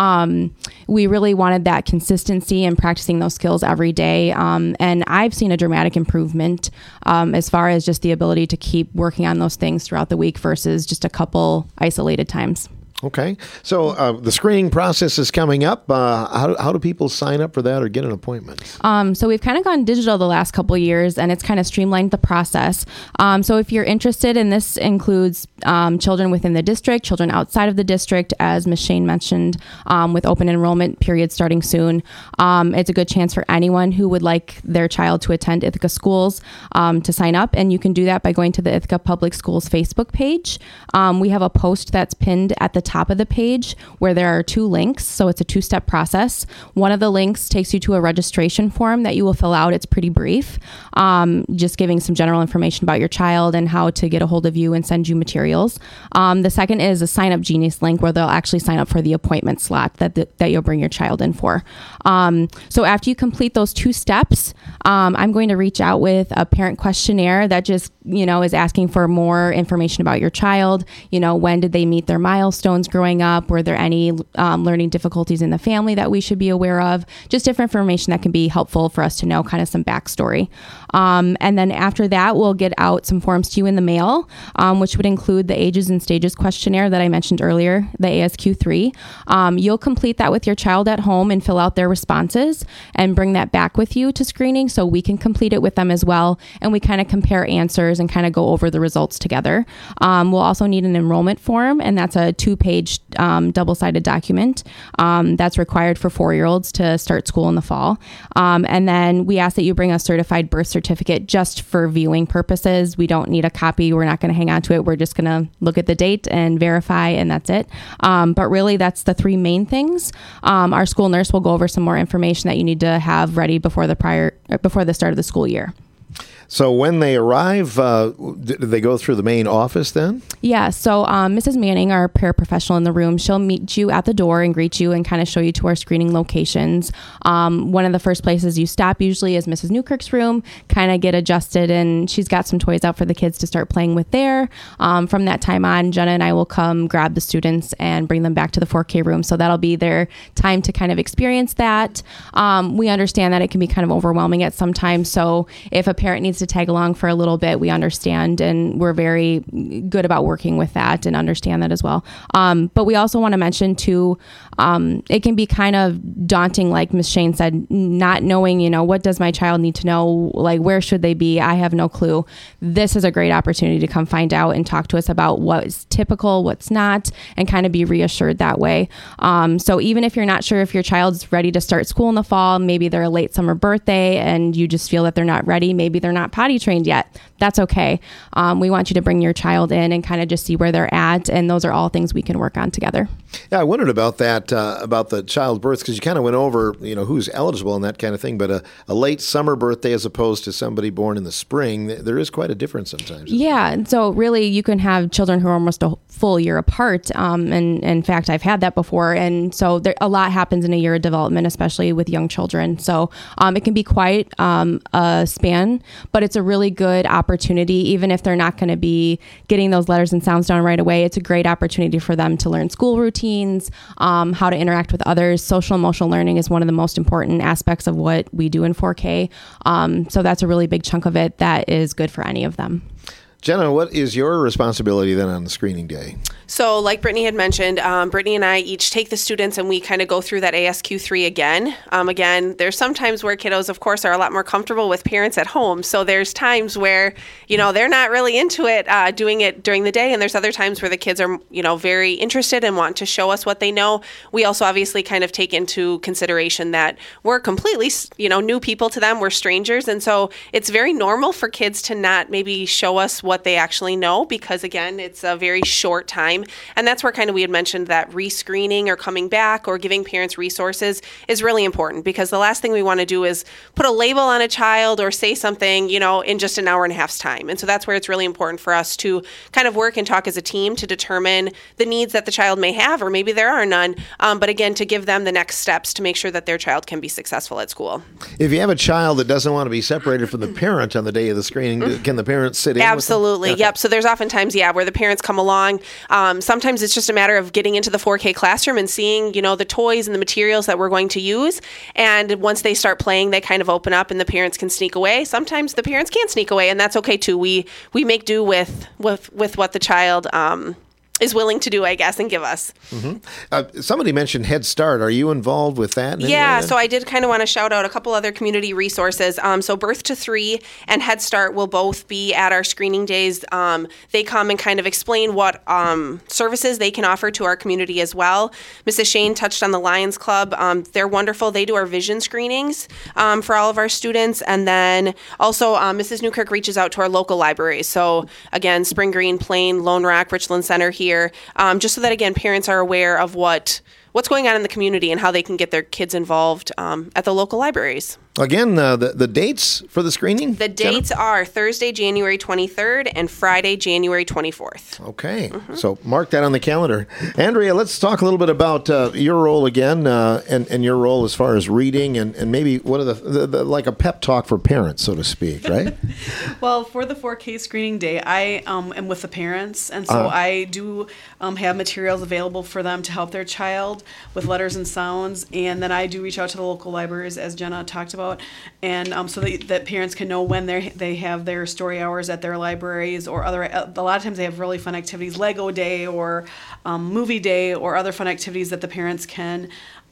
we really wanted that consistency and practicing those skills every day. And I've seen a dramatic improvement as far as just the ability to keep working on those things throughout the week versus just a couple isolated times. Okay. So the screening process is coming up. How do people sign up for that or get an appointment? So we've kind of gone digital the last couple of years, and it's kind of streamlined the process. So if you're interested, and this includes children within the district, children outside of the district, as Ms. Shane mentioned, with open enrollment period starting soon, it's a good chance for anyone who would like their child to attend Ithaca schools to sign up. And you can do that by going to the Ithaca Public Schools Facebook page. We have a post that's pinned at the top of the page where there are 2 links. So it's a 2-step process. One of the links takes you to a registration form that you will fill out. It's pretty brief, just giving some general information about your child and how to get a hold of you and send you materials. The second is a Sign Up Genius link where they'll actually sign up for the appointment slot that you'll bring your child in for. So after you complete those 2 steps, I'm going to reach out with a parent questionnaire that just, is asking for more information about your child. When did they meet their milestones growing up? Were there any learning difficulties in the family that we should be aware of? Just different information that can be helpful for us to know, kind of some backstory. And then after that, we'll get out some forms to you in the mail, which would include the ages and stages questionnaire that I mentioned earlier, the ASQ3. You'll complete that with your child at home and fill out their responses and bring that back with you to screening so we can complete it with them as well. And we kind of compare answers and kind of go over the results together. We'll also need an enrollment form, and that's a 2-page double-sided document that's required for 4-year-olds to start school in the fall. And then we ask that you bring a certified birth certificate just for viewing purposes. We don't need a copy. We're not going to hang on to it. We're just going to look at the date and verify, and that's it. But really, that's the 3 main things. Our school nurse will go over some more information that you need to have ready before the start of the school year. So when they arrive, do they go through the main office then? Yeah. So Mrs. Manning, our paraprofessional in the room, she'll meet you at the door and greet you and kind of show you to our screening locations. One of the first places you stop usually is Mrs. Newkirk's room, kind of get adjusted, and she's got some toys out for the kids to start playing with there. From that time on, Jenna and I will come grab the students and bring them back to the 4K room. So that'll be their time to kind of experience that. We understand that it can be kind of overwhelming at some time. So if a parent needs to to tag along for a little bit, we understand, and we're very good about working with that and understand that as well. But we also want to mention too, it can be kind of daunting, like Ms. Shane said, not knowing, what does my child need to know? Like, where should they be? I have no clue. This is a great opportunity to come find out and talk to us about what's typical, what's not, and kind of be reassured that way. So even if you're not sure if your child's ready to start school in the fall, maybe they're a late summer birthday and you just feel that they're not ready, maybe they're not potty trained yet, that's okay. We want you to bring your child in and kind of just see where they're at, and those are all things we can work on together. Yeah, I wondered about that, about the child birth, because you kind of went over, who's eligible and that kind of thing, but a late summer birthday as opposed to somebody born in the spring, there is quite a difference sometimes. Yeah, and so really you can have children who are almost a full year apart, and in fact, I've had that before, and so a lot happens in a year of development, especially with young children. So it can be quite a span, but it's a really good opportunity, even if they're not going to be getting those letters and sounds down right away. It's a great opportunity for them to learn school routines, how to interact with others. Social emotional learning is one of the most important aspects of what we do in 4K. So that's a really big chunk of it that is good for any of them. Jenna, what is your responsibility then on the screening day? So like Brittany had mentioned, Brittany and I each take the students and we kind of go through that ASQ3 again. Again, there's some times where kiddos, of course, are a lot more comfortable with parents at home. So there's times where, they're not really into it, doing it during the day. And there's other times where the kids are, very interested and want to show us what they know. We also obviously kind of take into consideration that we're completely, new people to them. We're strangers. And so it's very normal for kids to not maybe show us what they actually know, because again, it's a very short time. And that's where kind of we had mentioned that rescreening or coming back or giving parents resources is really important, because the last thing we want to do is put a label on a child or say something, in just an hour and a half's time. And so that's where it's really important for us to kind of work and talk as a team to determine the needs that the child may have, or maybe there are none. But again, to give them the next steps to make sure that their child can be successful at school. If you have a child that doesn't want to be separated from the parent on the day of the screening, can the parent sit in? Absolutely. Okay. Yep. So there's oftentimes, where the parents come along. Sometimes it's just a matter of getting into the 4K classroom and seeing, the toys and the materials that we're going to use. And once they start playing, they kind of open up and the parents can sneak away. Sometimes the parents can't sneak away, and that's okay too. We make do with what the child is willing to do, I guess, and give us. Mm-hmm. Somebody mentioned Head Start. Are you involved with that? Yeah, so I did kind of want to shout out a couple other community resources. So Birth to 3 and Head Start will both be at our screening days. They come and kind of explain what services they can offer to our community as well. Mrs. Shane touched on the Lions Club. They're wonderful. They do our vision screenings for all of our students. And then also Mrs. Newkirk reaches out to our local libraries. So again, Spring Green, Plain, Lone Rock, Richland Center here. Just so that, again, parents are aware of what's going on in the community and how they can get their kids involved at the local libraries. Again, the dates for the screening? The dates are Thursday, January 23rd and Friday, January 24th. Okay. So mark that on the calendar. Andrea, let's talk a little bit about your role again and your role as far as reading and maybe what are the like a pep talk for parents, so to speak, right? Well, for the 4K screening day, I am with the parents, and so I do have materials available for them to help their child with letters and sounds, and then I do reach out to the local libraries, as Jenna talked about, and so that parents can know when they have their story hours at their libraries, or a lot of times they have really fun activities, Lego Day or movie day, or other fun activities that the parents can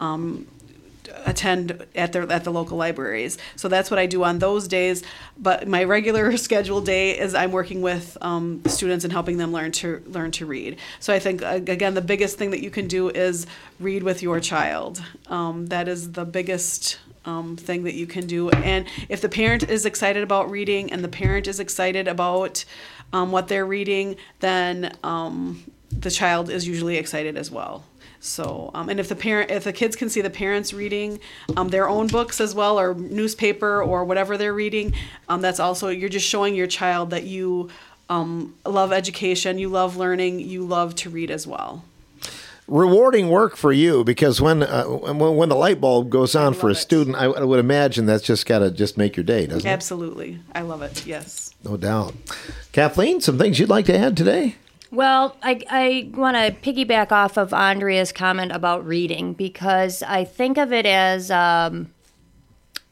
attend at the local libraries. So that's what I do on those days. But my regular scheduled day is I'm working with students and helping them learn to read. So I think again the biggest thing that you can do is read with your child. That is the biggest thing that you can do. And if the parent is excited about reading and the parent is excited about what they're reading, then the child is usually excited as well. So, and if the kids can see the parents reading their own books as well, or newspaper or whatever they're reading, that's also, you're just showing your child that you love education, you love learning, you love to read as well. Rewarding work for you, because when the light bulb goes on for a student, I would imagine that's just got to make your day, doesn't it? Absolutely. I love it, yes. No doubt. Kathleen, some things you'd like to add today? Well, I want to piggyback off of Andrea's comment about reading, because I think of it as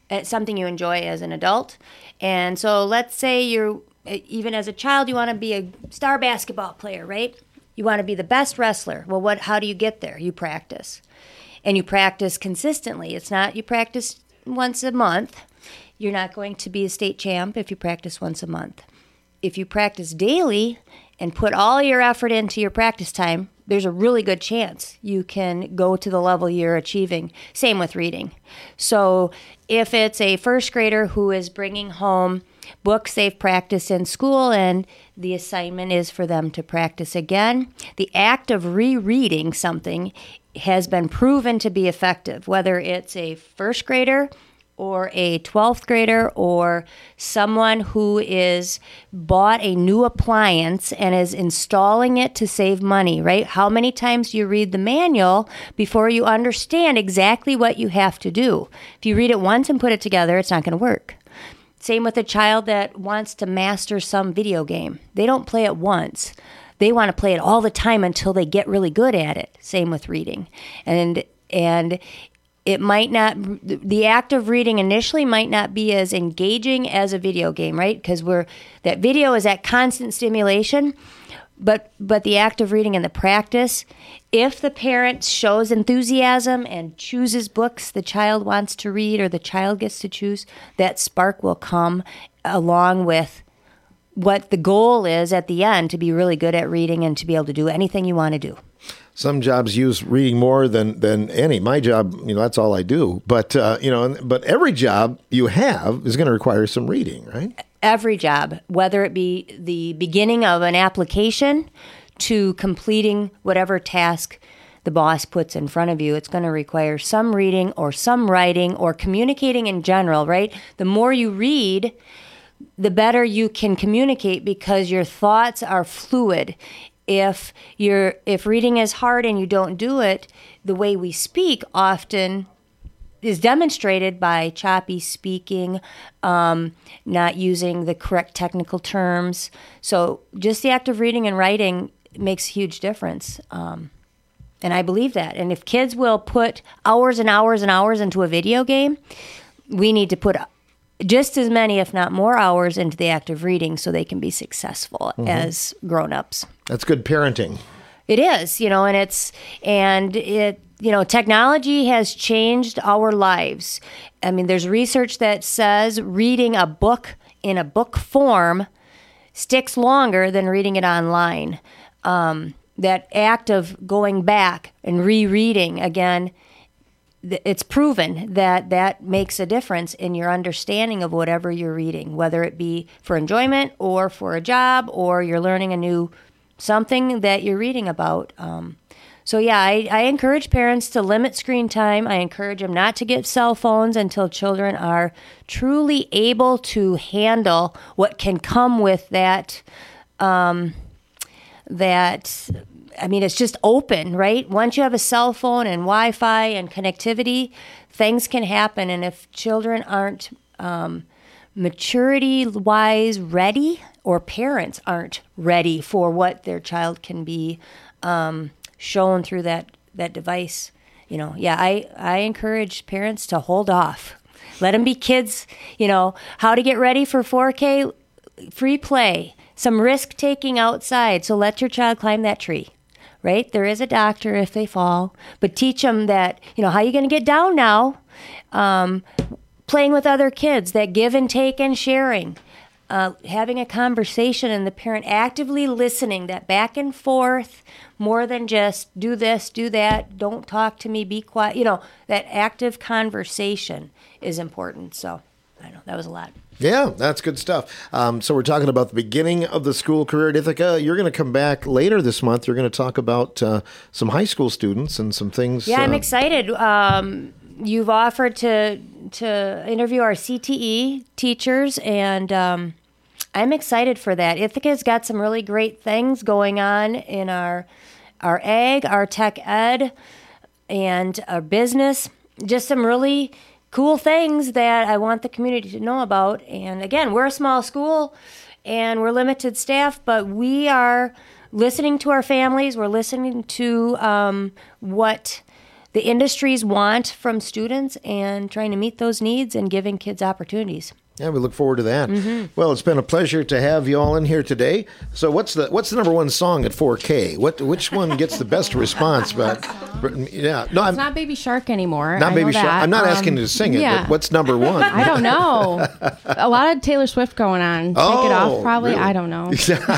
something you enjoy as an adult. And so let's say even as a child, you want to be a star basketball player, right? You want to be the best wrestler. Well, how do you get there? You practice. And you practice consistently. It's not you practice once a month. You're not going to be a state champ if you practice once a month. If you practice daily and put all your effort into your practice time, there's a really good chance you can go to the level you're achieving. Same with reading. So if it's a first grader who is bringing home books they've practiced in school and the assignment is for them to practice again, the act of rereading something has been proven to be effective, whether it's a first grader or a 12th grader or someone who is bought a new appliance and is installing it to save money, right? How many times do you read the manual before you understand exactly what you have to do? If you read it once and put it together, it's not going to work. Same with a child that wants to master some video game. They don't play it once. They want to play it all the time until they get really good at it. Same with reading. And it might not, the act of reading initially might not be as engaging as a video game, right? Because that video is that constant stimulation, but the act of reading and the practice, if the parent shows enthusiasm and chooses books the child wants to read or the child gets to choose, that spark will come along with what the goal is at the end, to be really good at reading and to be able to do anything you want to do. Some jobs use reading more than any. My job, that's all I do. But, but every job you have is going to require some reading, right? Every job, whether it be the beginning of an application to completing whatever task the boss puts in front of you, it's going to require some reading or some writing or communicating in general, right? The more you read, the better you can communicate because your thoughts are fluid. If reading is hard and you don't do it, the way we speak often is demonstrated by choppy speaking, not using the correct technical terms. So just the act of reading and writing makes a huge difference. And I believe that. And if kids will put hours and hours and hours into a video game, we need to put just as many, if not more, hours into the act of reading so they can be successful as grown-ups. That's good parenting. It is, technology has changed our lives. I mean, there's research that says reading a book in a book form sticks longer than reading it online. That act of going back and rereading again, it's proven that makes a difference in your understanding of whatever you're reading, whether it be for enjoyment or for a job or you're learning a new something that you're reading about. I encourage parents to limit screen time. I encourage them not to get cell phones until children are truly able to handle what can come with that. It's just open, right? Once you have a cell phone and Wi-Fi and connectivity, things can happen. And if children aren't maturity-wise ready, or parents aren't ready for what their child can be shown through that device, I encourage parents to hold off. Let them be kids, how to get ready for 4K, free play, some risk-taking outside. So let your child climb that tree. Right? There is a doctor if they fall, but teach them that, how are you going to get down now? Playing with other kids, that give and take and sharing, having a conversation and the parent actively listening, that back and forth, more than just do this, do that, don't talk to me, be quiet. That active conversation is important. So I know that was a lot. Yeah, that's good stuff. So we're talking about the beginning of the school career. Ithaca, you're going to come back later this month. You're going to talk about some high school students and some things. Yeah, I'm excited. You've offered to interview our CTE teachers, and I'm excited for that. Ithaca's got some really great things going on in our ag, our tech ed, and our business. Just some really cool things that I want the community to know about. And again, we're a small school and we're limited staff, but we are listening to our families. We're listening to what the industries want from students and trying to meet those needs and giving kids opportunities. Yeah, we look forward to that. Mhm. Well, it's been a pleasure to have you all in here today. So what's the number one song at 4K? Which one gets the best response? But yeah, no, It's not Baby Shark anymore. not I Baby know Shark. that. I'm not asking you to sing it, yeah. but what's number one? I don't know. A lot of Taylor Swift going on. Take it off, probably. really? I don't know.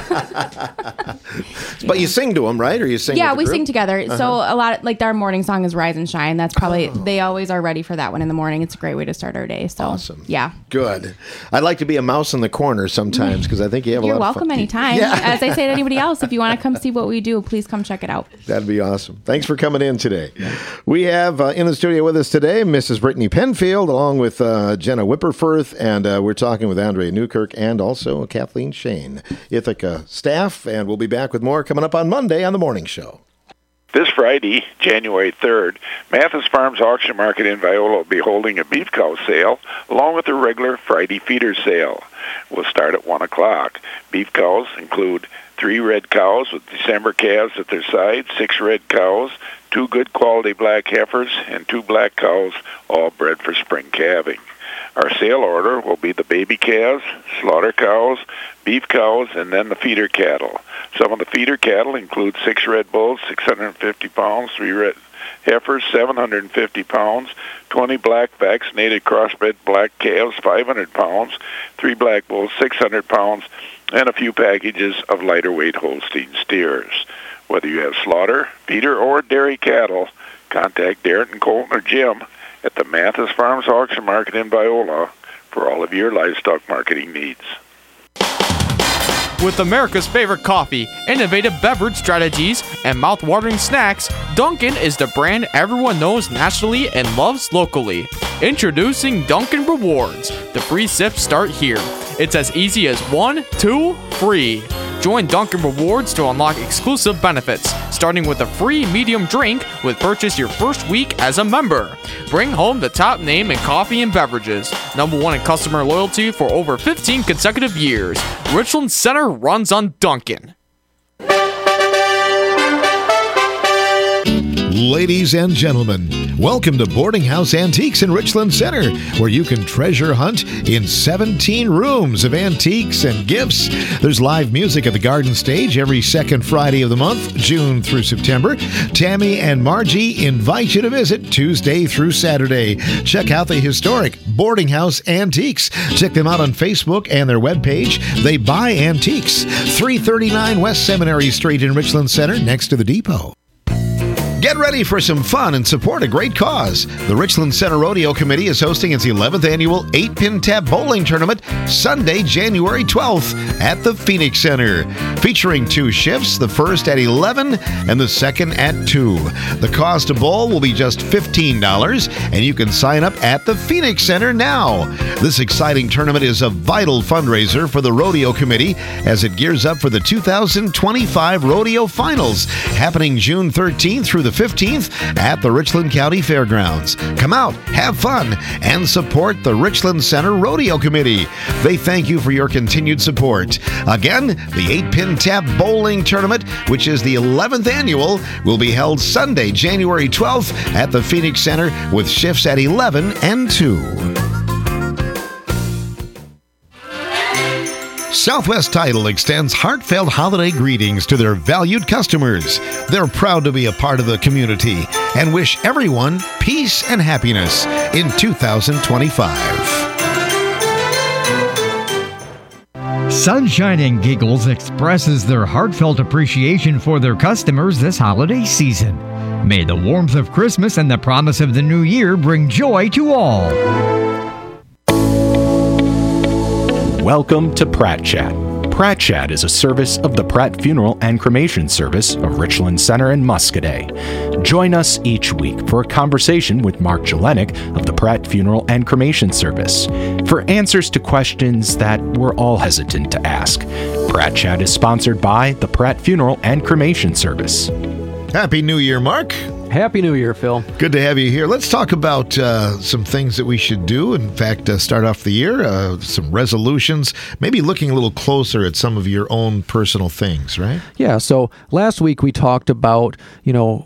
But you sing to them, right? Or you sing? Yeah, with the we group? sing together. Uh-huh. So a lot, like our morning song is Rise and Shine. That's probably, they always are ready for that one in the morning. It's a great way to start our day. So, awesome. Yeah. Good. I'd like to be a mouse in the corner sometimes because I think you have a You're lot welcome of fun. anytime. Yeah. As I say to anybody else, if you want to come see what we do, please come check it out. That'd be awesome. Thanks for coming in today. We have in the studio with us today Mrs. Brittany Penfield along with Jenna Whipperfirth, and we're talking with Andrea Newkirk and also Kathleen Shane, Ithaca staff, and we'll be back with more coming up on Monday on The Morning Show. This Friday, January 3rd, Mathis Farms Auction Market in Viola will be holding a beef cow sale along with a regular Friday feeder sale. We'll start at 1 o'clock. Beef cows include 3 red cows with December calves at their sides, 6 red cows, 2 good quality black heifers, and 2 black cows, all bred for spring calving. Our sale order will be the baby calves, slaughter cows, beef cows, and then the feeder cattle. Some of the feeder cattle include 6 red bulls, 650 pounds, 3 red heifers, 750 pounds, 20 black vaccinated crossbred black calves, 500 pounds, 3 black bulls, 600 pounds, and a few packages of lighter weight Holstein steers. Whether you have slaughter, feeder, or dairy cattle, contact Darren and Colton or Jim at the Mathis Farms Auction Market in Viola for all of your livestock marketing needs. With America's favorite coffee, innovative beverage strategies, and mouth-watering snacks, Dunkin' is the brand everyone knows nationally and loves locally. Introducing Dunkin' Rewards. The free sips start here. It's as easy as 1, 2, free. Join Dunkin' Rewards to unlock exclusive benefits, starting with a free medium drink with purchase your first week as a member. Bring home the top name in coffee and beverages. #1 in customer loyalty for over 15 consecutive years. Richland Center runs on Dunkin'. Ladies and gentlemen, welcome to Boarding House Antiques in Richland Center, where you can treasure hunt in 17 rooms of antiques and gifts. There's live music at the Garden Stage every second Friday of the month, June through September. Tammy and Margie invite you to visit Tuesday through Saturday. Check out the historic Boarding House Antiques. Check them out on Facebook and their webpage. They buy antiques. 339 West Seminary Street in Richland Center, next to the depot. Get ready for some fun and support a great cause. The Richland Center Rodeo Committee is hosting its 11th annual 8-Pin Tap Bowling Tournament Sunday, January 12th at the Phoenix Center. Featuring 2 shifts, the first at 11 and the second at 2. The cost to bowl will be just $15, and you can sign up at the Phoenix Center now. This exciting tournament is a vital fundraiser for the Rodeo Committee as it gears up for the 2025 Rodeo Finals, happening June 13th through the 15th at the Richland County Fairgrounds. Come out, have fun, and support the Richland Center Rodeo Committee. They thank you for your continued support. Again, the 8-Pin Tap Bowling Tournament, which is the 11th annual, will be held Sunday, January 12th at the Phoenix Center with shifts at 11 and 2. Southwest Title extends heartfelt holiday greetings to their valued customers. They're proud to be a part of the community and wish everyone peace and happiness in 2025. Sunshine and Giggles expresses their heartfelt appreciation for their customers this holiday season. May the warmth of Christmas and the promise of the new year bring joy to all. Welcome to Pratt Chat. Pratt Chat is a service of the Pratt Funeral and Cremation Service of Richland Center and Muscadet. Join us each week for a conversation with Mark Jelenic of the Pratt Funeral and Cremation Service for answers to questions that we're all hesitant to ask. Pratt Chat is sponsored by the Pratt Funeral and Cremation Service. Happy New Year, Mark. Happy New Year, Phil. Good to have you here. Let's talk about some things that we should do. In fact, start off the year, some resolutions, maybe looking a little closer at some of your own personal things, right? Yeah, so last week we talked about,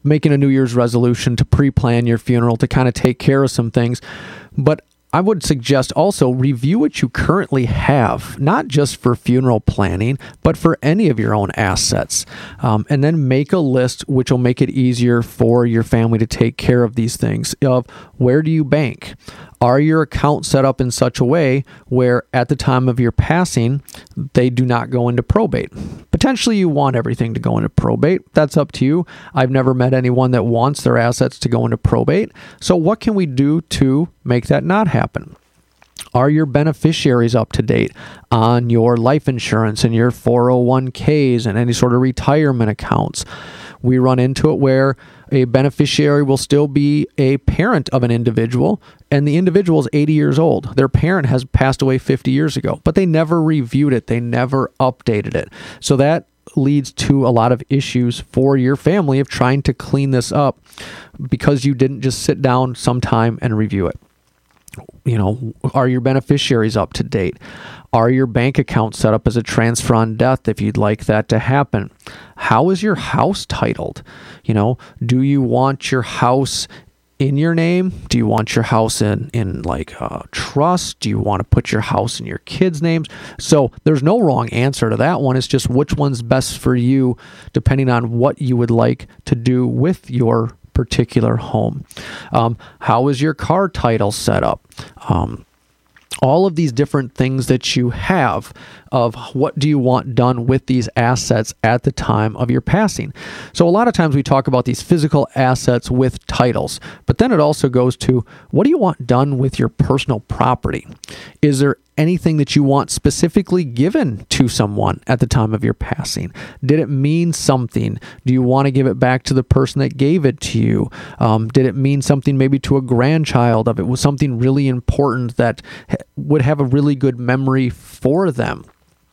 making a New Year's resolution to pre-plan your funeral, to kind of take care of some things. But I would suggest also review what you currently have, not just for funeral planning, but for any of your own assets. And then make a list which will make it easier for your family to take care of these things. Of where do you bank? Are your accounts set up in such a way where at the time of your passing, they do not go into probate? Potentially you want everything to go into probate. That's up to you. I've never met anyone that wants their assets to go into probate. So what can we do to make that not happen? Are your beneficiaries up to date on your life insurance and your 401ks and any sort of retirement accounts? We run into it where a beneficiary will still be a parent of an individual, and the individual is 80 years old. Their parent has passed away 50 years ago, but they never reviewed it. They never updated it. So that leads to a lot of issues for your family of trying to clean this up because you didn't just sit down sometime and review it. You know, are your beneficiaries up to date? Are your bank accounts set up as a transfer on death if you'd like that to happen? How is your house titled? You know, do you want your house in your name? Do you want your house in like trust? Do you want to put your house in your kids' names? So there's no wrong answer to that one. It's just which one's best for you depending on what you would like to do with your particular home. How is your car title set up? All of these different things that you have of what do you want done with these assets at the time of your passing. So a lot of times we talk about these physical assets with titles, but then it also goes to what do you want done with your personal property? Is there anything that you want specifically given to someone at the time of your passing? Did it mean something? Do you want to give it back to the person that gave it to you? Did it mean something maybe to a grandchild of it? Was something really important that would have a really good memory for them?